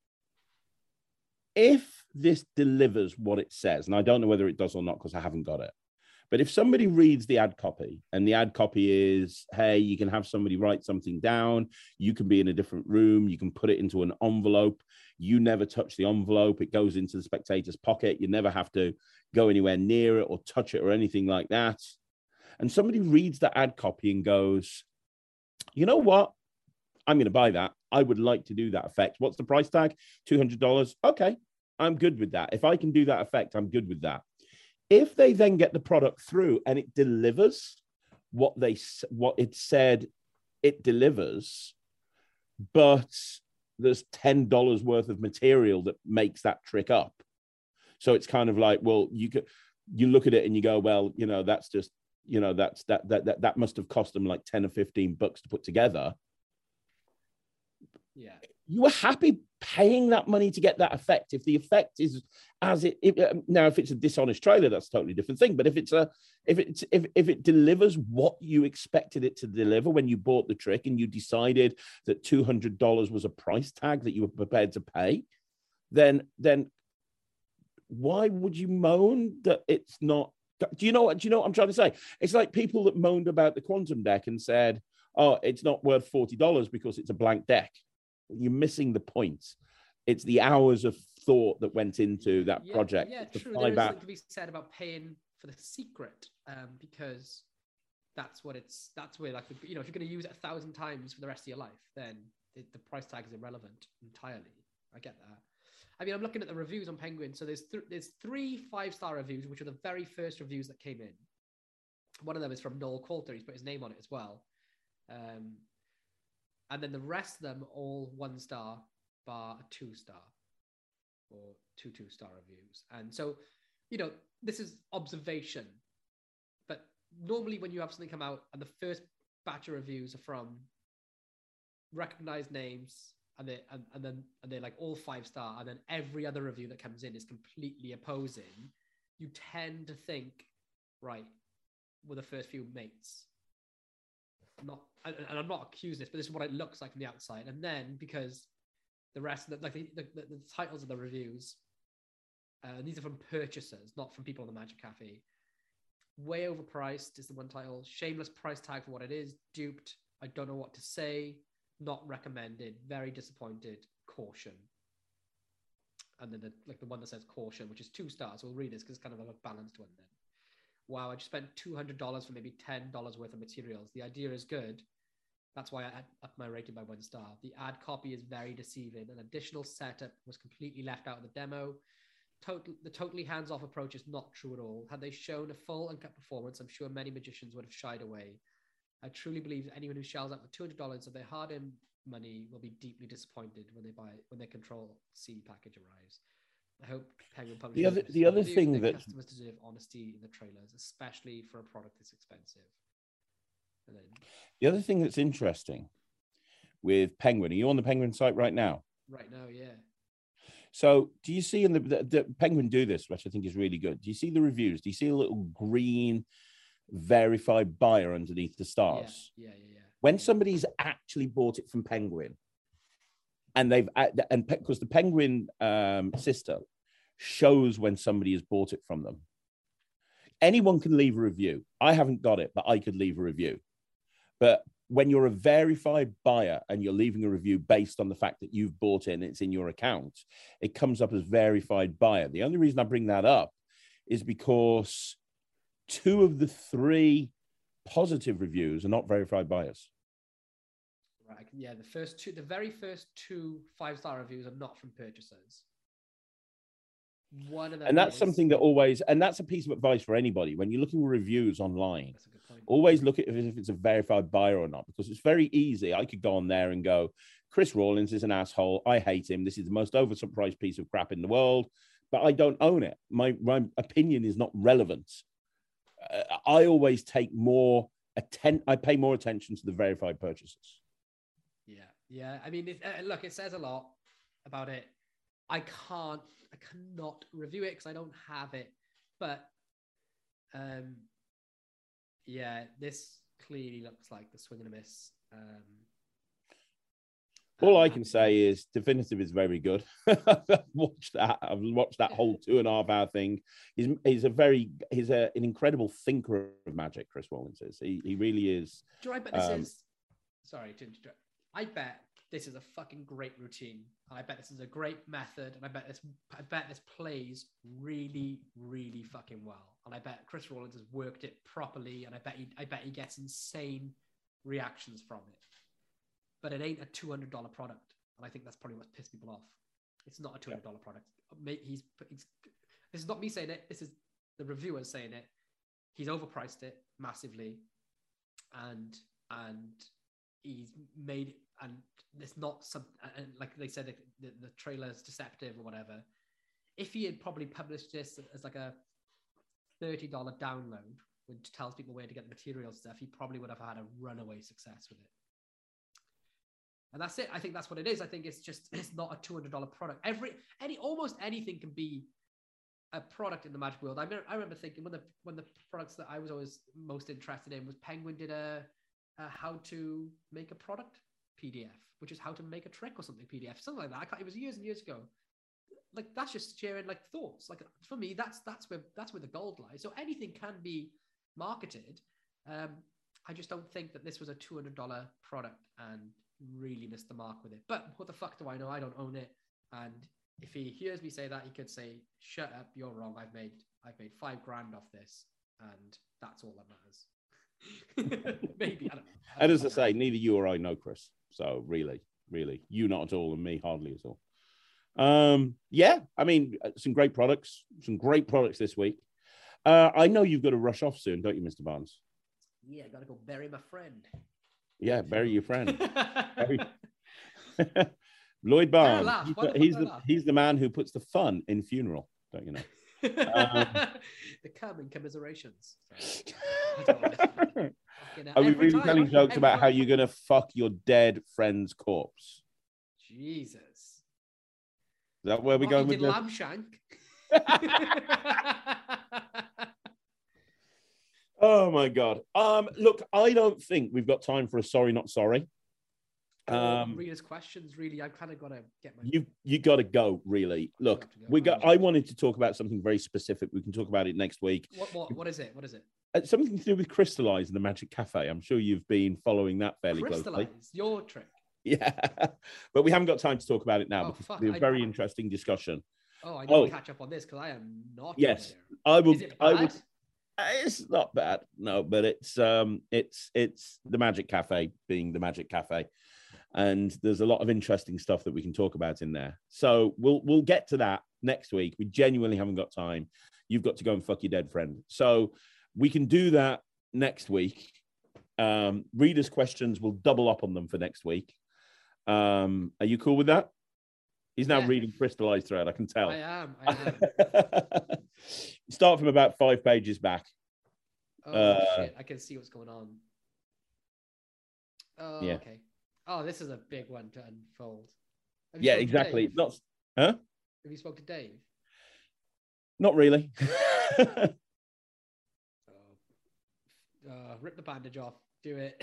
if this delivers what it says, and I don't know whether it does or not because I haven't got it, but if somebody reads the ad copy and the ad copy is, hey, you can have somebody write something down, you can be in a different room, you can put it into an envelope, you never touch the envelope, it goes into the spectator's pocket, you never have to go anywhere near it or touch it or anything like that. And somebody reads the ad copy and goes, you know what? I'm going to buy that. I would like to do that effect. What's the price tag? two hundred dollars. Okay, I'm good with that. If I can do that effect, I'm good with that. If they then get the product through and it delivers what they what it said it delivers, but there's ten dollars worth of material that makes that trick up. So it's kind of like, well, you could you look at it and you go, well, you know, that's just, you know, that's that that that, that must have cost them like ten or fifteen bucks to put together. Yeah. You were happy paying that money to get that effect. If the effect is as it, it now, if it's a dishonest trailer, that's a totally different thing. But if it's a, if it's if if it delivers what you expected it to deliver when you bought the trick and you decided that two hundred dollars was a price tag that you were prepared to pay, then then why would you moan that it's not? Do you know what? Do you know what I'm trying to say? It's like people that moaned about the quantum deck and said, "Oh, it's not worth forty dollars because it's a blank deck." You're missing the point. It's the hours of thought that went into that yeah, project. Yeah, the true. There is something to be said about paying for the secret, um, because that's what it's. That's where, like, you know, if you're going to use it a thousand times for the rest of your life, then it, the price tag is irrelevant entirely. I get that. I mean, I'm looking at the reviews on Penguin. So there's th- there's three five star reviews, which are the very first reviews that came in. One of them is from Noel Coulter. He's put his name on it as well. Um, And then the rest of them all one star, bar a two star, or two two star reviews. And so, you know, this is observation. But normally when you have something come out and the first batch of reviews are from recognized names, and they and, and then and they're like all five star, and then every other review that comes in is completely opposing, you tend to think, right, we're the first few mates. Not, and, and I'm not accusing this, but this is what it looks like from the outside. And then because the rest of the, like the, the, the, the titles of the reviews, uh, these are from purchasers, not from people on the Magic Cafe. Way overpriced is the one title. Shameless price tag for what it is. Duped. I don't know what to say. Not recommended. Very disappointed. Caution. And then the, like the one that says caution, which is two stars. We'll read this because it's kind of a balanced one then. Wow, I just spent two hundred dollars for maybe ten dollars worth of materials. The idea is good. That's why I upped my rating by one star. The ad copy is very deceiving. An additional setup was completely left out of the demo. Total, the totally hands-off approach is not true at all. Had they shown a full uncut performance, I'm sure many magicians would have shied away. I truly believe that anyone who shells out for two hundred dollars of their hard-earned money will be deeply disappointed when they buy when their Control C package arrives. I hope Penguin Publishing. The other, the other thing that customers deserve honesty in the trailers, especially for a product that's expensive. And then, the other thing that's interesting with Penguin, are you on the Penguin site right now? Right now, yeah. So do you see in the, the, the Penguin do this, which I think is really good. Do you see the reviews? Do you see a little green verified buyer underneath the stars? Yeah, yeah, yeah. yeah. When somebody's actually bought it from Penguin, and they've and because the Penguin um, system shows when somebody has bought it from them. Anyone can leave a review. I haven't got it, but I could leave a review. But when you're a verified buyer and you're leaving a review based on the fact that you've bought it and it's in your account, it comes up as verified buyer. The only reason I bring that up is because two of the three positive reviews are not verified buyers. Right. Yeah, the first two, the very first two five-star reviews are not from purchasers. One of them, and that's is... something that always, and that's a piece of advice for anybody when you're looking at reviews online. That's a good point. Always look at if it's a verified buyer or not, because it's very easy. I could go on there and go, Chris Rawlins is an asshole. I hate him. This is the most overpriced piece of crap in the world, but I don't own it. My my opinion is not relevant. Uh, I always take more atten- I pay more attention to the verified purchases. Yeah, yeah. I mean, it, uh, look, it says a lot about it. I can't, I cannot review it because I don't have it. But, um, yeah, this clearly looks like the swing and a miss. Um, All I can say is Definitive is very good. I've watched that. I've watched that whole two and a half hour thing. He's he's a very he's a, an incredible thinker of magic. Chris Rawlins is. He he really is. Do you know, I bet this um, is. Sorry to interrupt. I bet this is a fucking great routine. I bet this is a great method, and I bet this. I bet this plays really, really fucking well. And I bet Chris Rawlins has worked it properly, and I bet he. I bet he gets insane reactions from it. But it ain't a two hundred dollars product. And I think that's probably what pissed people off. It's not a two hundred dollars product. He's, he's, this is not me saying it. This is the reviewers saying it. He's overpriced it massively. And and he's made, and it's not some, and like they said, the, the trailer is deceptive or whatever. If he had probably published this as like a thirty dollars download, which tells people where to get the materials and stuff, he probably would have had a runaway success with it. And that's it. I think that's what it is. I think it's just, it's not a two hundred dollars product. Every, any, almost anything can be a product in the magic world. I remember, I remember thinking one of the, one of the products that I was always most interested in was Penguin did a, a how to make a product P D F, which is how to make a trick or something P D F, something like that. I can't, it was years and years ago. Like that's just sharing like thoughts. Like for me, that's, that's where, that's where the gold lies. So anything can be marketed. Um, I just don't think that this was a two hundred dollars product and really missed the mark with it. But what the fuck do I know? I don't own it. And if he hears me say that, he could say, shut up, you're wrong. I've made I've made five grand off this, and that's all that matters. Maybe, I don't know. And as I say, neither you or I know Chris. So really, really, you not at all, and me hardly at all. Um, yeah, I mean, some great products, some great products this week. Uh, I know you've got to rush off soon, don't you, Mister Barnes? Yeah, got to go bury my friend. Yeah, bury your friend. Bury... Lloyd Barnes. He's, the, he's, the, he's the man who puts the fun in funeral, don't you know? Um, the coming commiserations. Are we really time, telling jokes about time. How you're going to fuck your dead friend's corpse? Jesus. Is that where we're going with lamb shank? Oh my God. Um, look, I don't think we've got time for a sorry, not sorry. Um, readers' questions, really. I've kind of got to get my. You you got to go, really. Look, go. we got. I wanted to talk about something very specific. We can talk about it next week. What what what is it? What is it? Uh, something to do with Crystallize and the Magic Cafe. I'm sure you've been following that fairly Crystallize, closely. your trick. Yeah, but we haven't got time to talk about it now Oh, because fuck, it'll be a I- very interesting discussion. Oh, I need Oh. to catch up on this because I am not. Yes, familiar. I will. Is it I bad? would. It's not bad, no, but it's um, it's it's the Magic Cafe being the Magic Cafe, and there's a lot of interesting stuff that we can talk about in there. So we'll we'll get to that next week. We genuinely haven't got time. You've got to go and fuck your dead friend. So we can do that next week. Um, readers' questions, we'll double up on them for next week. Um, are you cool with that? He's now Yeah. reading Crystallized Thread. I can tell. I am. I am. Start from about five pages back. Oh Uh, shit! I can see what's going on. Oh, Yeah. okay. Oh, this is a big one to unfold. Have you Yeah, spoken to exactly. Dave? Not, huh? Have you spoken to Dave? Not really. Oh. Uh, rip the bandage off. Do it.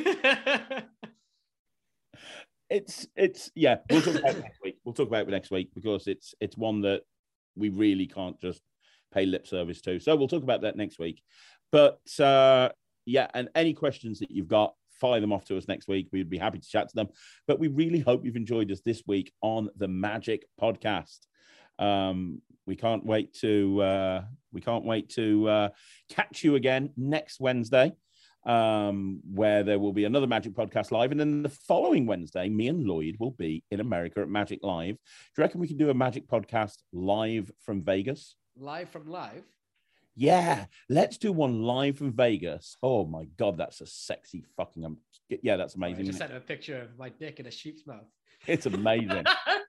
it's it's yeah. We'll talk about it next week. We'll talk about it next week because it's it's one that we really can't just pay lip service to. So we'll talk about that next week. But uh, yeah, and any questions that you've got, fire them off to us next week. We'd be happy to chat to them. But we really hope you've enjoyed us this week on the Magic Podcast. Um, we can't wait to uh, we can't wait to uh, catch you again next Wednesday, um, where there will be another Magic Podcast live, and then the following Wednesday, me and Lloyd will be in America at Magic Live. Do you reckon we can do a Magic Podcast live from Vegas? Live from live. Yeah, let's do one live from Vegas. Oh my God, that's a sexy fucking um, yeah, that's I amazing. just isn't sent a picture of my dick in a sheep's mouth. it? It's amazing.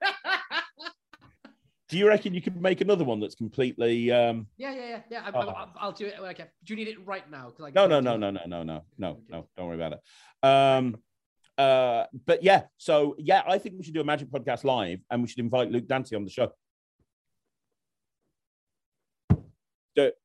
Do you reckon you could make another one that's completely? Um... Yeah, yeah, yeah, yeah. I'm, Oh. I'm, I'll do it. Okay. Do you need it right now? Because No, no, no, no, no, no, no, no, no. Don't worry about it. Um, uh, but yeah, so yeah, I think we should do a Magic Podcast live, and we should invite Luke Dante on the show. Do it.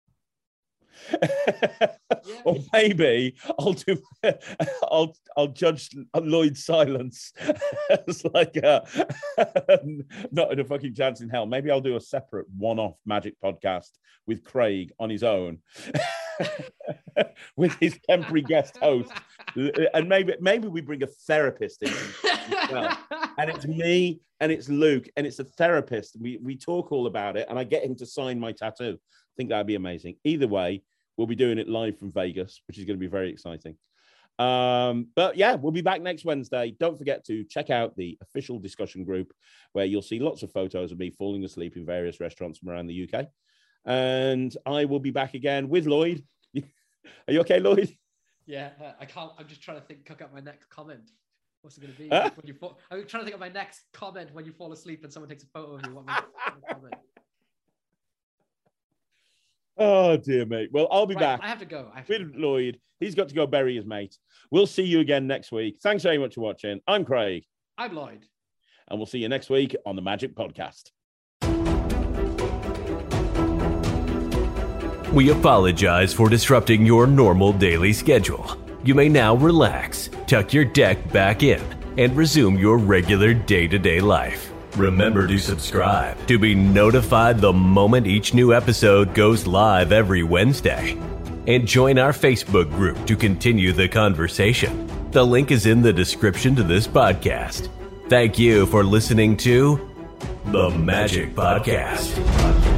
Yeah. Or maybe I'll do. I'll I'll judge Lloyd's silence as like a not a fucking chance in hell. Maybe I'll do a separate one-off Magic Podcast with Craig on his own, with his temporary guest host, and maybe maybe we bring a therapist in as well. And it's me and it's Luke and it's a therapist. We we talk all about it, and I get him to sign my tattoo. I think that'd be amazing. Either way, we'll be doing it live from Vegas, which is going to be very exciting. Um, but yeah, we'll be back next Wednesday. Don't forget to check out the official discussion group where you'll see lots of photos of me falling asleep in various restaurants from around the U K. And I will be back again with Lloyd. Are you okay, Lloyd? Yeah, uh, I can't. I'm just trying to think. Cook up my next comment. What's it going to be Huh? when you fall? I'm trying to think of my next comment when you fall asleep and someone takes a photo of you. What my comment? Oh, dear, mate. Well, I'll be Right, back I have to go. I have to with go. Lloyd. He's got to go bury his mate. We'll see you again next week. Thanks very much for watching. I'm Craig, I'm Lloyd. and we'll see you next week on the Magic Podcast. We apologize for disrupting your normal daily schedule. You may now relax, tuck your deck back in, and resume your regular day-to-day life. Remember to subscribe to be notified the moment each new episode goes live every Wednesday. And join our Facebook group to continue the conversation. The link is in the description to this podcast. Thank you for listening to The Magic Podcast.